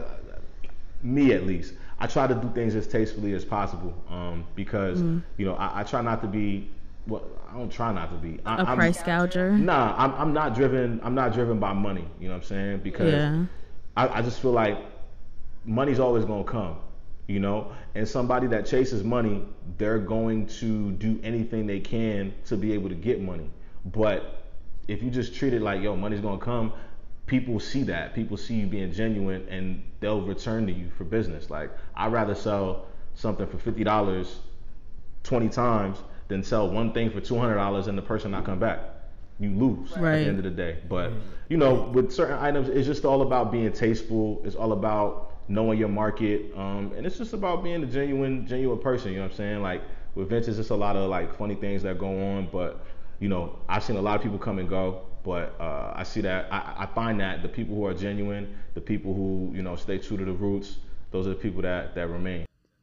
me at least. I try to do things as tastefully as possible um, because, mm. you know, I, I try not to be, well, I don't try not to be. I, a I'm, price gouger? Nah, I'm, I'm not driven. I'm not driven by money. You know what I'm saying? Because yeah. I, I just feel like money's always gonna come. You know, and somebody that chases money, they're going to do anything they can to be able to get money. But if you just treat it like, yo, money's gonna come, people see that. People see you being genuine, and they'll return to you for business. Like, I'd rather sell something for fifty dollars twenty times than sell one thing for two hundred dollars and the person not come back. You lose right. at the end of the day. But, you know, with certain items, it's just all about being tasteful. It's all about knowing your market. Um, and it's just about being a genuine, genuine person. You know what I'm saying? Like, with vintage, it's a lot of, like, funny things that go on. But, you know, I've seen a lot of people come and go. But uh, I see that, I, I find that the people who are genuine, the people who, you know, stay true to the roots, those are the people that, that remain.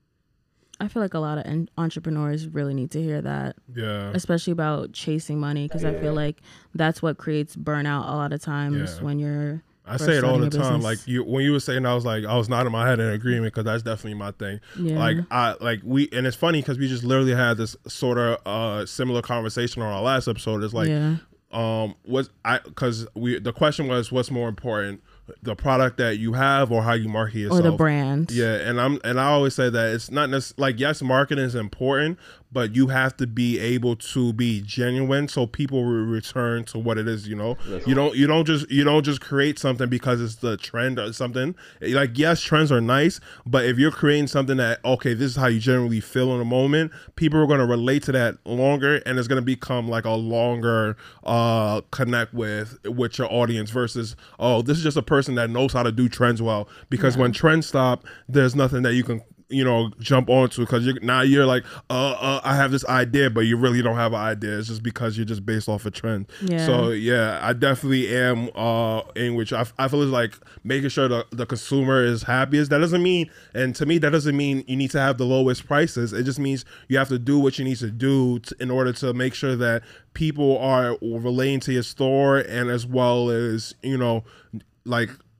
I feel like a lot of en- entrepreneurs really need to hear that. Yeah. Especially about chasing money, because yeah. I feel like that's what creates burnout a lot of times yeah. when you're. I say it all the time. Like you, when you were saying, I was like, I was nodding my head in agreement because that's definitely my thing. Yeah. Like I, like we, and it's funny because we just literally had this sort of uh, similar conversation on our last episode. It's like, yeah. um, what I, because we, the question was, what's more important, the product that you have or how you market yourself, or the brand? Yeah, and I'm and I always say that it's not necessarily like, yes, marketing is important, but you have to be able to be genuine so people will return to what it is. You know, yes. you don't you don't just you don't just create something because it's the trend or something. Like, yes, trends are nice, but if you're creating something that, okay, this is how you generally feel in a moment, people are going to relate to that longer, and it's going to become like a longer uh connect with with your audience versus, oh, this is just a person that knows how to do trends well. Because yeah. when trends stop, there's nothing that you can, you know, jump onto, because you're, now you're like, uh, uh, I have this idea, but you really don't have an idea. It's just because you're just based off a trend. Yeah. So yeah, I definitely am uh, in which I, I feel is like making sure the, the consumer is happiest. That doesn't mean, and to me, that doesn't mean you need to have the lowest prices. It just means you have to do what you need to do to, in order to make sure that people are relating to your store, and as well as, you know, like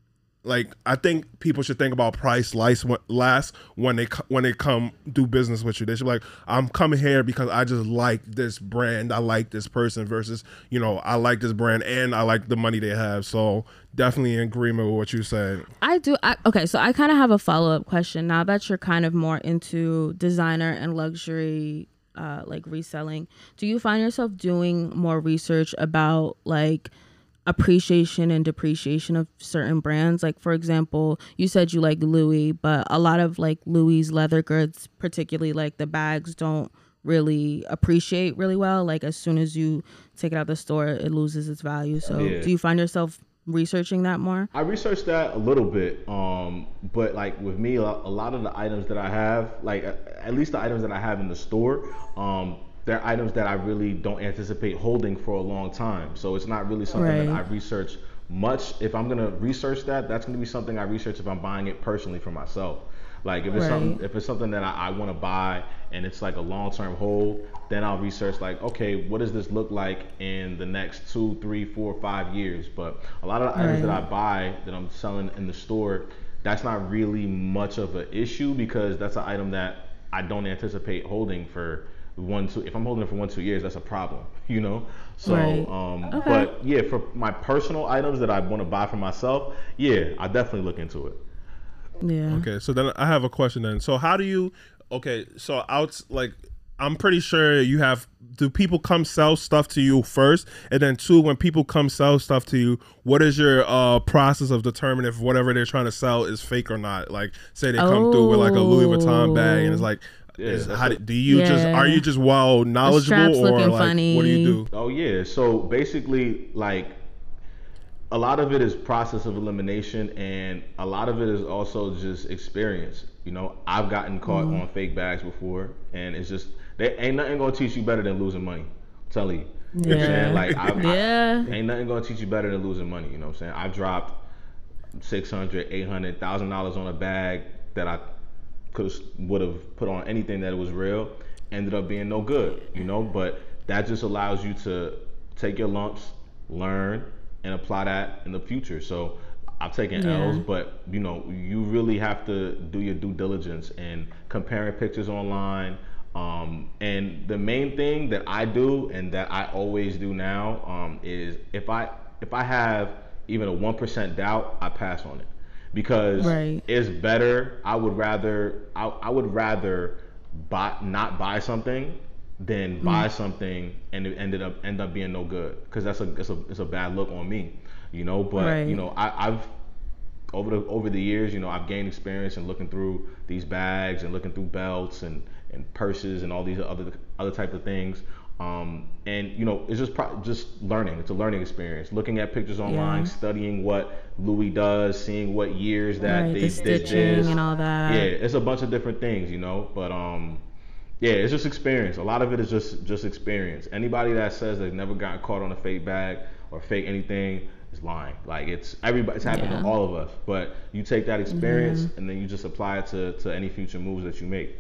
like I think people should think about price last last when they when they come do business with you. They should be like, I'm coming here because I just like this brand, I like this person, versus, you know, I like this brand and I like the money they have. So definitely in agreement with what you said. I do. I, okay, so I kind of have a follow up question. Now that you're kind of more into designer and luxury, uh, like reselling, do you find yourself doing more research about like appreciation and depreciation of certain brands? Like, for example, you said you like Louis, but a lot of like Louis leather goods, particularly like the bags, don't really appreciate really well. Like as soon as you take it out of the store, it loses its value. So yeah. Do you find yourself researching that more? I researched that a little bit, um, but like with me, a lot of the items that I have, like at least the items that I have in the store, um, they're items that I really don't anticipate holding for a long time. So it's not really something right. that I research much. If I'm gonna research that, that's gonna be something I research if I'm buying it personally for myself. Like if it's right. something, if it's something that I, I want to buy and it's like a long-term hold, then I'll research like, okay, what does this look like in the next two, three, four, five years? But a lot of the right. items that I buy that I'm selling in the store, that's not really much of an issue because that's an item that I don't anticipate holding for one, two. If I'm holding it for one, two years, that's a problem, you know. So, right. um, okay. but yeah, for my personal items that I want to buy for myself, yeah, I definitely look into it. Yeah. Okay, so then I have a question then. So how do you? Okay, so out like I'm pretty sure you have. Do people come sell stuff to you first, and then two, when people come sell stuff to you, what is your uh, process of determining if whatever they're trying to sell is fake or not? Like, say they come oh. through with like a Louis Vuitton bag, and it's like. Yeah, is, how do, do you yeah. just are you just well knowledgeable or like funny. What do you do? Oh yeah, so basically like a lot of it is process of elimination and a lot of it is also just experience. You know, I've gotten caught mm. on fake bags before and it's just there ain't nothing gonna teach you better than losing money. I'm telling you. Yeah. You know what I'm saying? Like I, yeah. I, ain't nothing gonna teach you better than losing money, you know what I'm saying? I dropped six hundred, eight hundred thousand dollars on a bag that I could have would have put on anything that was real, ended up being no good, you know. But that just allows you to take your lumps, learn, and apply that in the future. So I've taken yeah. L's, but you know, you really have to do your due diligence and comparing pictures online. Um, and the main thing that I do and that I always do now um, is if I if I have even a one percent doubt, I pass on it. Because right. it's better. I would rather I, I would rather buy not buy something than buy mm. something and it ended up end up being no good. Because that's a it's a it's a bad look on me, you know. But right. you know I, I've over the over the years, you know, I've gained experience in looking through these bags and looking through belts and, and purses and all these other other type of things. Um, and you know, it's just pro- just learning. It's a learning experience. Looking at pictures online, yeah. studying what Louis does, seeing what years that right, they the did stitching this, and all that. Yeah, it's a bunch of different things, you know. But um, yeah, it's just experience. A lot of it is just just experience. Anybody that says they've never gotten caught on a fake bag or fake anything is lying. Like it's everybody. It's happened yeah. to all of us. But you take that experience mm-hmm. and then you just apply it to to any future moves that you make.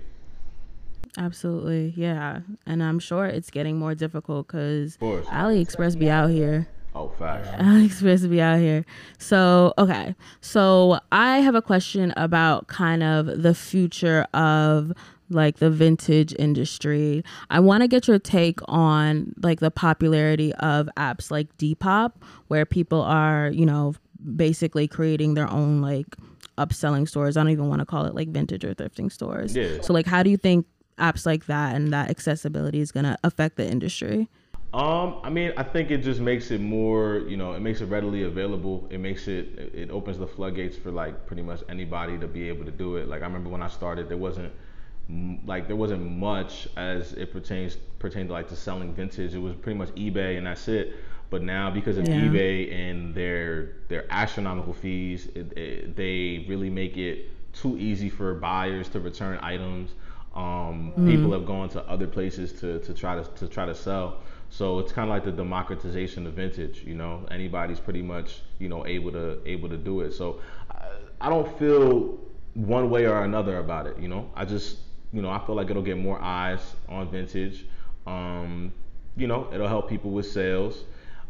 Absolutely, yeah, and I'm sure it's getting more difficult because AliExpress be out here. Oh, facts. AliExpress be out here. So, okay, so I have a question about kind of the future of like the vintage industry. I want to get your take on like the popularity of apps like Depop, where people are, you know, basically creating their own like upselling stores. I don't even want to call it like vintage or thrifting stores. Yeah. So, like, how do you think apps like that and that accessibility is going to affect the industry? Um, I mean, I think it just makes it more, you know, it makes it readily available. It makes it, it opens the floodgates for like pretty much anybody to be able to do it. Like I remember when I started, there wasn't like there wasn't much as it pertains pertained to like to selling vintage. It was pretty much eBay and that's it. But now because of yeah. eBay and their their astronomical fees, it, it, they really make it too easy for buyers to return items. Um, mm. People have gone to other places to, to try to to try to sell. So it's kind of like the democratization of vintage. You know, anybody's pretty much you know able to able to do it. So I, I don't feel one way or another about it. You know, I just you know I feel like it'll get more eyes on vintage. Um, you know, it'll help people with sales.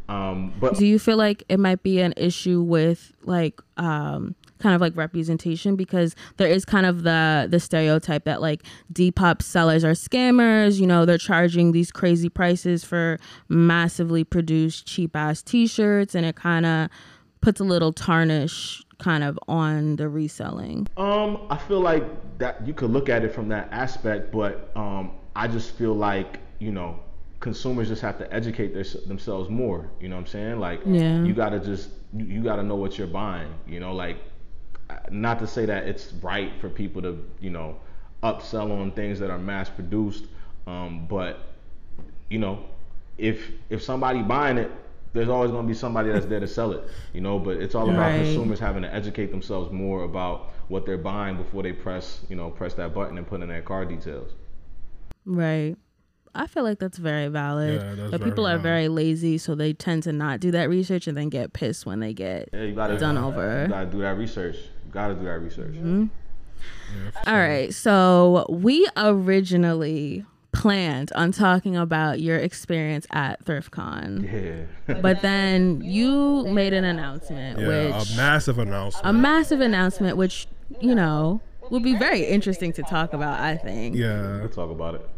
Um, but do you feel like it might be an issue with like um, kind of like representation, because there is kind of the the stereotype that like Depop sellers are scammers, you know, they're charging these crazy prices for massively produced cheap ass t-shirts, and it kind of puts a little tarnish kind of on the reselling? Um, I feel like that you could look at it from that aspect, but um, I just feel like, you know, consumers just have to educate their, themselves more. You know what I'm saying? Like, yeah. you gotta just, you, you gotta know what you're buying. You know, like, not to say that it's right for people to, you know, upsell on things that are mass produced, um, but you know, if if somebody buying it, there's always going to be somebody that's there to sell it, you know, but it's all about right. consumers having to educate themselves more about what they're buying before they press, you know, press that button and put in their card details. Right. I feel like that's very valid. Yeah, that's but very people are valid. very lazy, so they tend to not do that research and then get pissed when they get Yeah, you gotta, done over. You got to do that research. You got to do that research. Mm-hmm. Yeah, All right. So we originally planned on talking about your experience at ThriftCon. Yeah. But then you made an announcement, yeah, which a massive announcement. a massive announcement, which, you know, would be very interesting to talk about, I think. yeah, We'll talk about it.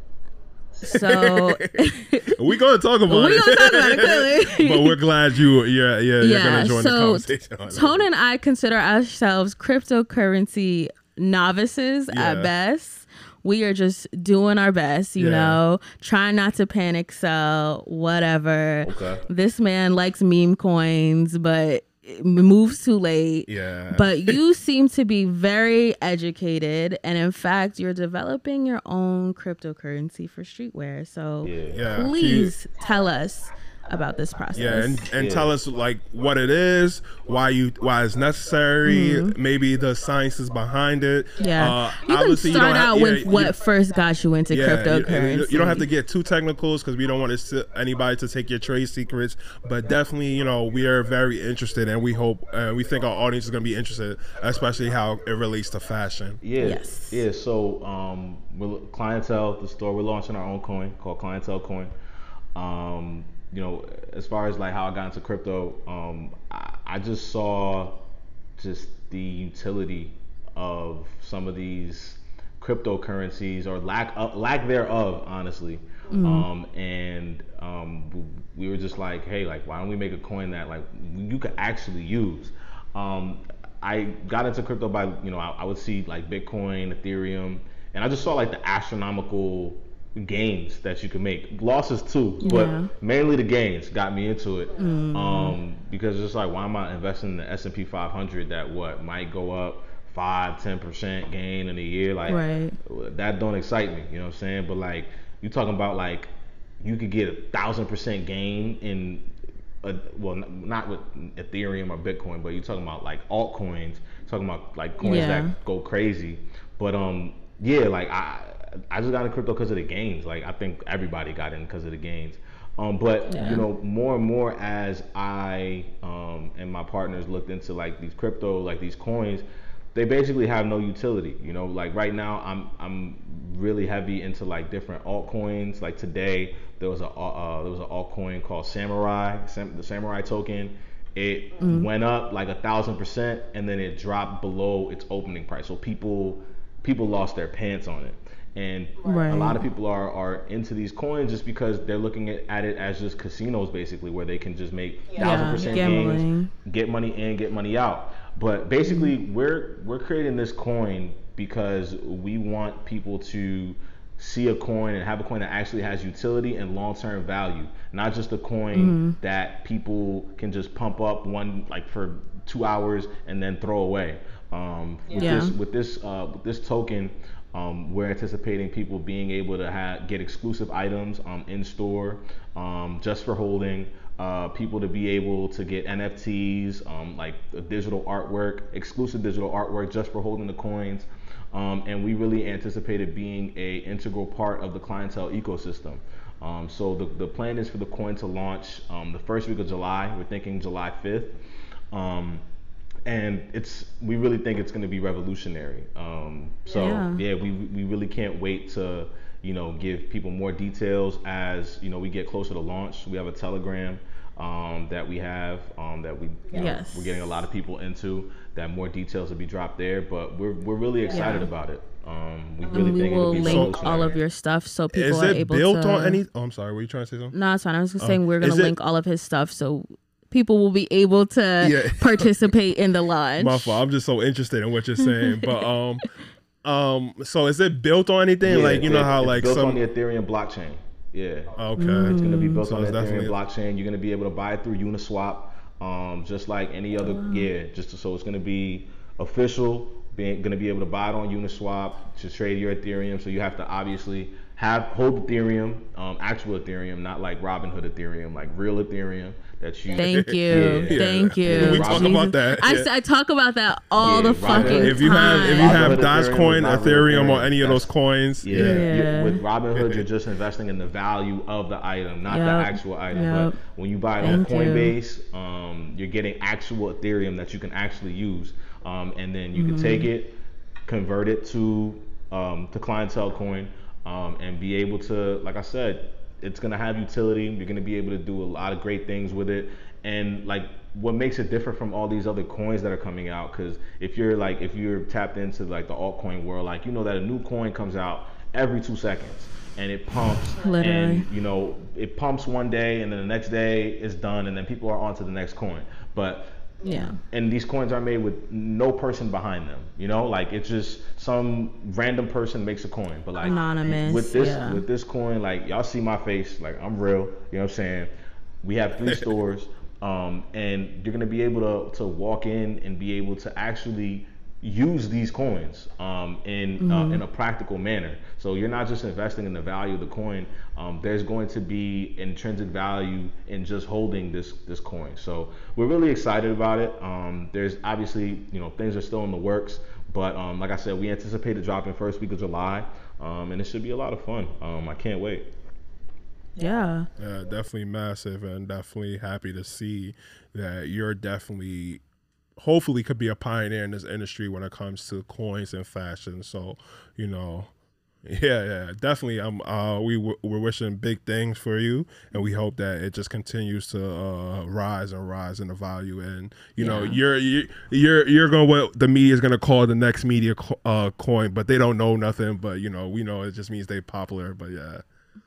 So we're gonna talk about we're it. gonna talk about it clearly. But we're glad you, yeah, yeah, you're Yeah, gonna join the so conversation. on that. Tone and I consider ourselves cryptocurrency novices Yeah. at best. We are just doing our best, you Yeah. know, trying not to panic sell, whatever. Okay. This man likes meme coins, but it moves too late. Yeah. But you seem to be very educated, and in fact, you're developing your own cryptocurrency for streetwear. So Yeah. Yeah. Can you- please tell us about this process. Yeah, and, and Yeah. tell us like what it is, why you why it's necessary, Mm-hmm. maybe the sciences behind it. Yeah, Uh, you can obviously start don't have- out yeah, with you- what first got you into Yeah, you- cryptocurrency. You, you don't have to get too technical because we don't want to, anybody to take your trade secrets. But definitely, you know, we are very interested, and we hope, uh, we think our audience is going to be interested, especially how it relates to fashion. Yeah. Yes. Yeah. So, um, we're, Clientele, the store, we're launching our own coin called Clientele Coin. Um, you know, as far as like how I got into crypto, um, I, I just saw just the utility of some of these cryptocurrencies, or lack of, lack thereof, honestly. Um, and um, we were just like, hey, like, why don't we make a coin that like you could actually use? Um, I got into crypto by, you know, I, I would see like Bitcoin, Ethereum, and I just saw like the astronomical gains that you can make. Losses too, but Yeah. mainly the gains got me into it. Um, because it's just like, why am I investing in the S and P five hundred that what might go up five, ten percent gain in a year? Like, Right. that don't excite me, you know what I'm saying? But like, you talking about like, you could get a thousand percent gain in a, well, n- not with Ethereum or Bitcoin, but you're talking about like altcoins, talking about like coins Yeah. that go crazy. But um, yeah, like I, I just got into crypto because of the gains. Like, I think everybody got in because of the gains. Um, but Yeah. you know, more and more as I um and my partners looked into like these crypto, like these coins, they basically have no utility. You know, like right now I'm I'm really heavy into like different altcoins. Like today there was a uh, there was an altcoin called Samurai, Sam, the Samurai token. It Mm. went up like a thousand percent, and then it dropped below its opening price. So people people lost their pants on it. And Right. a lot of people are, are into these coins just because they're looking at, at it as just casinos, basically, where they can just make thousand Yeah, percent gambling. gains, get money in, get money out. But basically, we're we're creating this coin because we want people to see a coin and have a coin that actually has utility and long-term value, not just a coin that people can just pump up one like for two hours and then throw away. Um, with Yeah. this with this uh, with this token. Um, we're anticipating people being able to have, get exclusive items um, in store um, just for holding, uh, people to be able to get N F Ts, um, like digital artwork, exclusive digital artwork just for holding the coins. Um, and we really anticipated being a integral part of the clientele ecosystem. Um, so the, the plan is for the coin to launch um, the first week of July. We're thinking July fifth. Um, And it's we really think it's going to be revolutionary. Um, so Yeah. yeah, we we really can't wait to you know give people more details as you know we get closer to launch. We have a Telegram um, that we have um, that we you know, yes. we're getting a lot of people into. That more details will be dropped there, but we're we're really excited Yeah. about it. Um, we really And we think will it'll be link so all of your stuff so people Is are it able built to. on any? Oh, I'm sorry. Were you trying to say something? No, it's fine. I was just Oh. saying we're gonna Is it- link all of his stuff so people will be able to Yeah. participate in the launch. My fault. I'm just so interested in what you're saying. But um, um, so is it built on anything? Yeah, like you know it- how it's like built some. on the Ethereum blockchain. Yeah. Okay. It's going to be built So on the it's Ethereum definitely- blockchain. You're going to be able to buy it through Uniswap, um, just like any other. Yeah, just to, so it's going to be official. Being going to be able to buy it on Uniswap to trade your Ethereum. So you have to obviously have hold Ethereum, um, actual Ethereum, not like Robinhood Ethereum, like real Ethereum that you. Thank you, Yeah. thank Yeah. you. We talk Jesus. about that. I, Yeah. s- I talk about that all Yeah, the fucking Robinhood. If you have if you time. have Robinhood Ethereum Dogecoin, is not real Ethereum, or Ethereum. any of those That's- coins, Yeah, Yeah. You- with Robinhood, you're just investing in the value of the item, not the Yep. actual item. Yep. But when you buy it on Thank you. Coinbase, um, you're getting actual Ethereum that you can actually use, um, and then you Mm-hmm. can take it, convert it to um, to clientele coin, um, and be able to, like I said, it's gonna have utility. You're gonna be able to do a lot of great things with it, and like what makes it different from all these other coins that are coming out, because if you're like if you're tapped into like the altcoin world, like you know that a new coin comes out every two seconds and it pumps. Literally. And you know it pumps one day and then the next day it's done and then people are on to the next coin. But Yeah. and these coins are made with no person behind them, you know, like it's just some random person makes a coin. But like Anonymous, with this yeah. with this coin, like y'all see my face, like I'm real, you know what I'm saying? We have three stores, um, and you're gonna be able to to walk in and be able to actually use these coins um, in Mm-hmm. uh, in a practical manner. So you're not just investing in the value of the coin. Um, there's going to be intrinsic value in just holding this this coin. So we're really excited about it. Um, there's obviously, you know, things are still in the works, but um, like I said, we anticipate it dropping first week of July, um, and it should be a lot of fun. Um, I can't wait. Yeah. Yeah, definitely massive, and definitely happy to see that you're definitely, hopefully, could be a pioneer in this industry when it comes to coins and fashion. So, you know, yeah, yeah, definitely. I'm. Uh, we w- we're wishing big things for you, and we hope that it just continues to uh, rise and rise in the value. And you know, Yeah. you're you're you're you're going what the media is going to call the next media co- uh, coin, but they don't know nothing. But you know, we know it just means they popular. But yeah.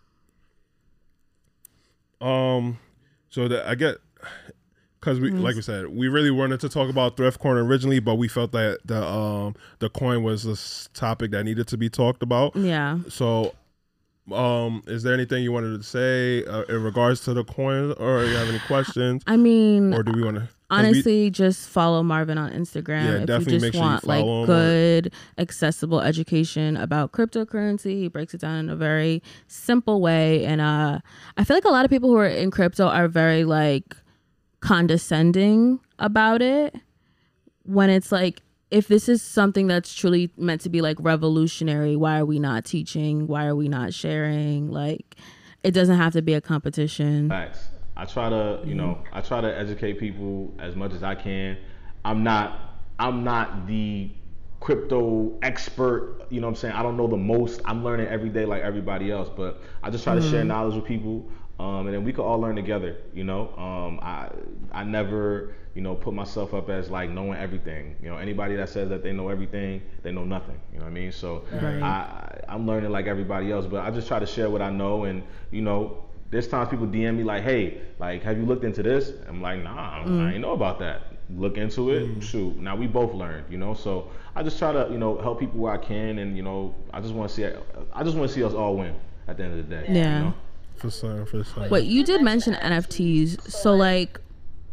Um, so that I get, because we, like we said, we really wanted to talk about thrift coin originally, but we felt that the um the coin was a s- topic that needed to be talked about. Yeah. So, um, is there anything you wanted to say uh, in regards to the coin, or you have any questions, I mean, or do we want to? honestly, just follow Marvin on Instagram Yeah, if definitely you make just sure you want like follow him, or- good, accessible education about cryptocurrency. He breaks it down in a very simple way, and uh, I feel like a lot of people who are in crypto are very like condescending about it. When it's like, if this is something that's truly meant to be like revolutionary, why are we not teaching? Why are we not sharing? Like, it doesn't have to be a competition. Facts. I try to, you know, I try to educate people as much as I can. I'm not, I'm not the crypto expert, you know what I'm saying? I don't know the most. I'm learning every day like everybody else, but I just try to share knowledge with people, um, and then we can all learn together, you know? Um, I, I never, you know, put myself up as like knowing everything. You know, anybody that says that they know everything, they know nothing, you know what I mean? So Right. I, I'm learning like everybody else, but I just try to share what I know, and, you know, there's times people D M me like, hey, like, have you looked into this? I'm like, nah, Mm. I ain't know about that. Look into it. Shoot. Now we both learned, you know. So I just try to, you know, help people where I can, and you know, I just want to see, I just want to see us all win at the end of the day. Yeah. You know? For sure, for sure. Wait, you did mention N F Ts. So like,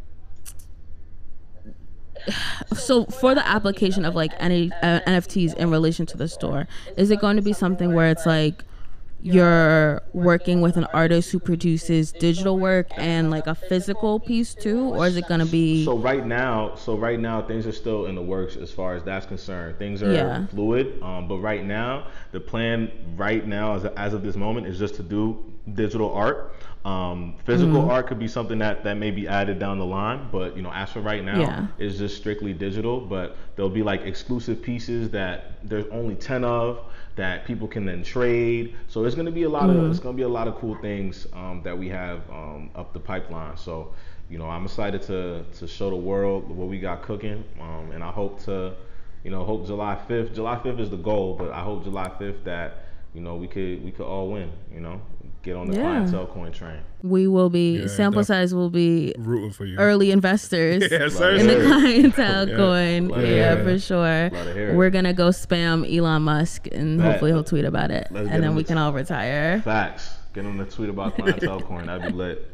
so for the application of like any uh, N F Ts in relation to the store, is it going to be something where it's like you're working with an artist who produces digital work and like a physical piece too, or is it going to be? So right now, so right now things are still in the works as far as that's concerned. Things are Yeah. fluid, um, but right now the plan right now as, as of this moment is just to do digital art. Um, physical Mm-hmm. art could be something that, that may be added down the line, but you know, as for right now, Yeah. it's just strictly digital. But there'll be like exclusive pieces that there's only ten of that people can then trade. So there's gonna be a lot mm-hmm. of it's gonna be a lot of cool things um, that we have um, up the pipeline. So you know, I'm excited to to show the world what we got cooking, um, and I hope to, you know, hope July fifth. July fifth is the goal, but I hope July fifth that, you know, we could we could all win. You know, get on the yeah. clientele coin train. We will be yeah, sample size will be rooting for you. Early investors yeah, in the clientele yeah. coin. Yeah, yeah, for sure. We're gonna go spam Elon Musk, and Fact. hopefully he'll tweet about it, Let's and then we can all retire. Facts. Get him to tweet about clientele coin. That'd be lit.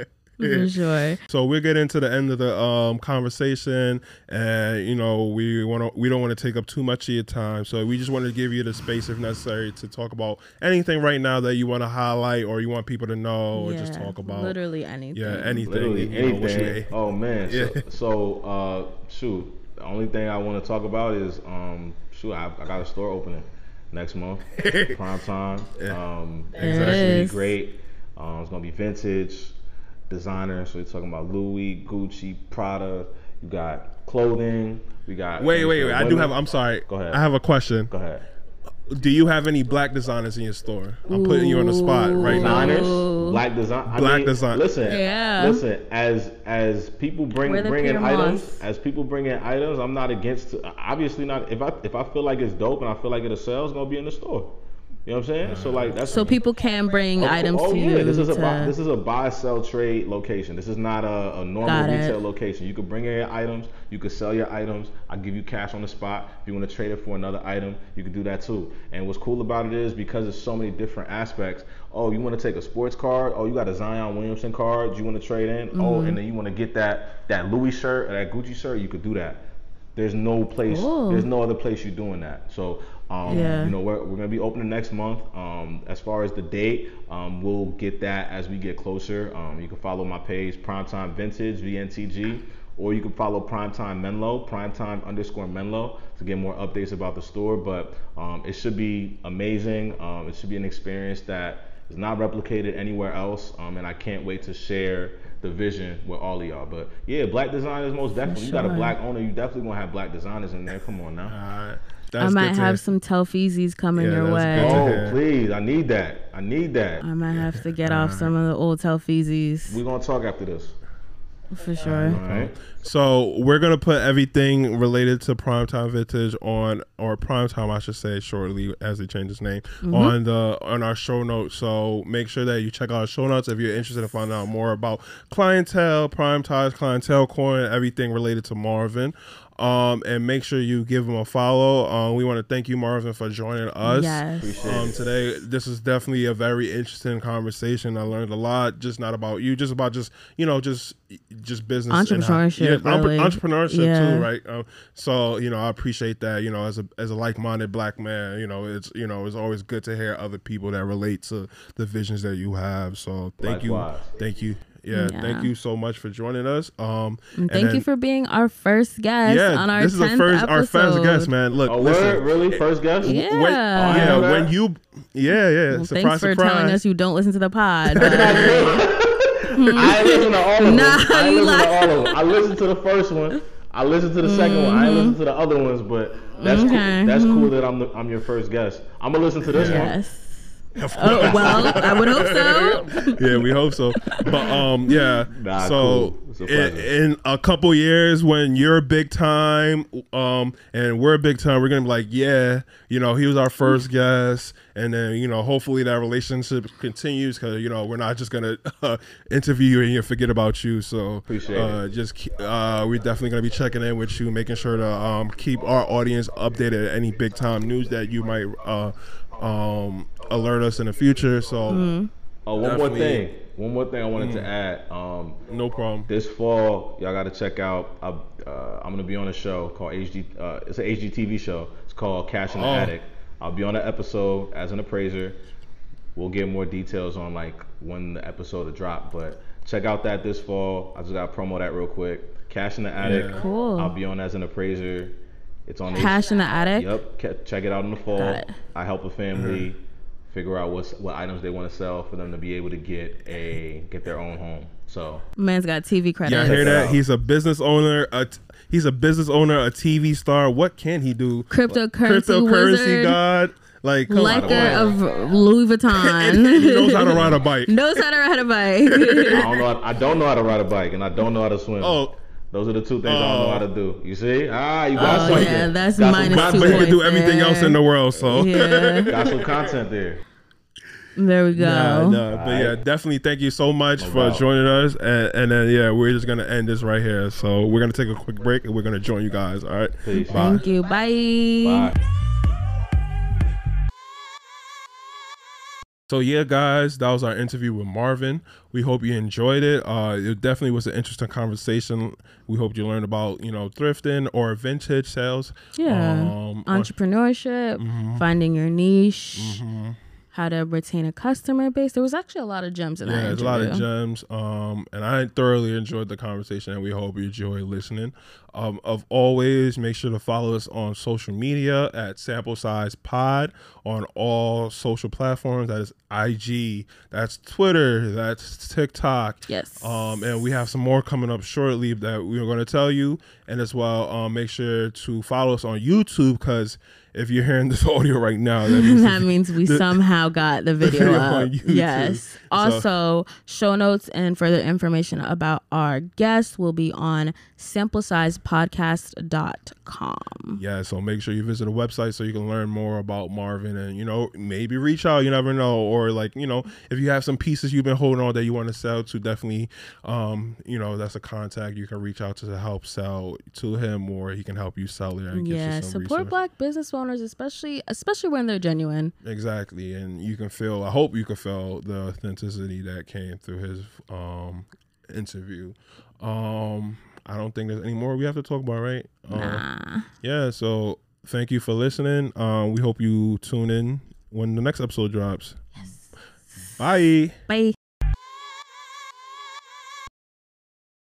For sure. So we're getting to the end of the um, conversation, and you know we want to we don't want to take up too much of your time. So we just want to give you the space, if necessary, to talk about anything right now that you want to highlight or you want people to know, yeah, or just talk about literally anything. Yeah, anything. Literally you know, anything. Oh man. Yeah. So, so uh, shoot, the only thing I want to talk about is um, shoot, I, I got a store opening next month, prime time. Yeah. Um, exactly. It's gonna be great. Um, it's gonna be vintage. Designer, so you're talking about Louis, Gucci, Prada. You got clothing. We got. Wait, wait, wait. I do have. I'm sorry. Go ahead. I have a question. Go ahead. Do you have any black designers in your store? I'm putting you on the spot right now. Designers, black design. I black mean, design. Listen, yeah. listen. As as people bring bring in items, moss. as people bring in items, I'm not against. Obviously not. If I if I feel like it's dope and I feel like it'll sell, it's gonna be in the store. You know what I'm saying? So like that's so people can bring oh, items oh, to yeah. you. This is to... a buy, this is a buy sell trade location. This is not a, a normal retail location. You could bring in your items. You could sell your items. I give you cash on the spot. If you want to trade it for another item, you could do that too. And what's cool about it is because there's so many different aspects. Oh, you want to take a sports card? Oh, you got a Zion Williamson card you want to trade in? Mm-hmm. Oh, and then you want to get that that Louis shirt or that Gucci shirt? You could do that. There's no place. Ooh. There's no other place you're doing that. So. Um, yeah. You know, we're, we're going to be opening next month. Um, as far as the date, um, we'll get that as we get closer. Um, you can follow my page, Primetime Vintage, V N T G, or you can follow Primetime Menlo, Primetime underscore Menlo, to get more updates about the store. But um, it should be amazing. Um, it should be an experience that is not replicated anywhere else. Um, and I can't wait to share the vision with all of y'all. But yeah, black designers, most definitely. Sure. You got a black owner, you definitely going to have black designers in there. Come on now. All right. That's I might have hear. some Telfeezys coming yeah, your way. Oh, please. I need that. I need that. I might have to get off some of the old Telfeezys. We're going to talk after this. For sure. All right. So we're going to put everything related to Primetime Vintage on, or Primetime, I should say, shortly as they change its name, mm-hmm. on the on our show notes. So make sure that you check out our show notes if you're interested in finding out more about clientele, Primetime's clientele coin, everything related to Marvin. Um, and make sure you give him a follow. Um, we want to thank you, Marvin, for joining us yes. um, today. This is definitely a very interesting conversation. I learned a lot, just not about you, just about just, you know, just just business. Entrepreneurship. And how, yeah, really. entrepreneurship yeah. too, right? Um, so, you know, I appreciate that, you know, as a as a like-minded black man, you know, it's, you know, it's always good to hear other people that relate to the visions that you have. So thank Likewise. you. Thank you. Yeah, yeah, thank you so much for joining us. Um, and thank and then, you for being our first guest yeah, on our this is a first, episode. our first guest, man. Look, oh, listen, really, first guest? Yeah, when, yeah. When you, yeah, yeah. Well, surprise, thanks for surprise. telling us you don't listen to the pod. But... I listen to all of them. Nah, I you listen like... to all of them. I listened to the first one. I listened to the second mm-hmm. one. I didn't listen to the other ones, but that's okay. cool. That's cool that I'm the, I'm your first guest. I'm gonna listen to this yes. one. Oh, well, I would hope so. Yeah, we hope so. But um, yeah. Nah, so cool. in, in a couple years, when you're big time, um, and we're big time, we're gonna be like, yeah, you know, he was our first guest, and then you know, hopefully that relationship continues because you know we're not just gonna uh, interview you and forget about you. So appreciate uh, it. Just uh, we're definitely gonna be checking in with you, making sure to um keep our audience updated at any big time news that you might uh. um alert us in the future. So mm-hmm. oh, one more thing one more thing I wanted mm. to add. Um no problem. This fall y'all got to check out uh, uh I'm gonna be on a show called H G uh it's an H G T V show. It's called Cash in the oh. Attic. I'll be on an episode as an appraiser. We'll get more details on like when the episode will drop, but check out that this fall. I just gotta promo that real quick. Cash in the Attic. Yeah. Cool. I'll be on as an appraiser. It's on Cash H- in the Attic. Yep, check it out in the fall. I help a family mm-hmm. figure out what's what items they want to sell for them to be able to get a get their own home. So man's got T V credits. Yeah, I hear that. He's a business owner. A t- he's a business owner, a T V star. What can he do? Cryptocurrency, cryptocurrency wizard. god. Like, come Liker on. of Louis Vuitton. and, and he knows how to ride a bike. knows how to ride a bike. I don't know. I don't know how to ride a bike, and I don't know how to swim. Oh. Those are the two things I don't Oh. know how to do. You see? Ah, you got Oh, something. yeah, that's got minus some But two he can do points everything there. else in the world, so. Yeah. Got some content there. There we go. Nah, nah, but Alright. yeah, definitely thank you so much No for doubt. joining us. And, and then, yeah, we're just going to end this right here. So we're going to take a quick break and we're going to join you guys. All right. Peace. Bye. Thank you. Bye. Bye. So yeah, guys, that was our interview with Marvin. We hope you enjoyed it. Uh, it definitely was an interesting conversation. We hope you learned about, you know, thrifting or vintage sales. Yeah. Um, Entrepreneurship, Mhm. finding your niche, Mhm. how to retain a customer base. There was actually a lot of gems in that Yeah, there's a interview. lot of gems. Um, and I thoroughly enjoyed the conversation, and we hope you enjoy listening. Um, of always, make sure to follow us on social media at Sample Size Pod on all social platforms. That is I G, that's Twitter, that's TikTok. Yes. Um, and we have some more coming up shortly that we're going to tell you. And as well, um, make sure to follow us on YouTube, because if you're hearing this audio right now, that means, that means we the- somehow got the video, video up. on YouTube. Yes. So- Also, show notes and further information about our guests will be on sample size podcast dot com. Yeah, so make sure you visit the website so you can learn more about Marvin, and, you know, maybe reach out. You never know. Or, like, you know, if you have some pieces you've been holding on that you want to sell to, definitely, um, you know, that's a contact you can reach out to to help sell to him, or he can help you sell it and get Yeah, you some support resources. Black business owners, especially especially when they're genuine. Exactly, and you can feel. I hope you can feel the authenticity that came through his um, interview. Um, I don't think there's any more we have to talk about, right? Um, Nah. Yeah. So thank you for listening. Um, we hope you tune in when the next episode drops. Yes. Bye. Bye.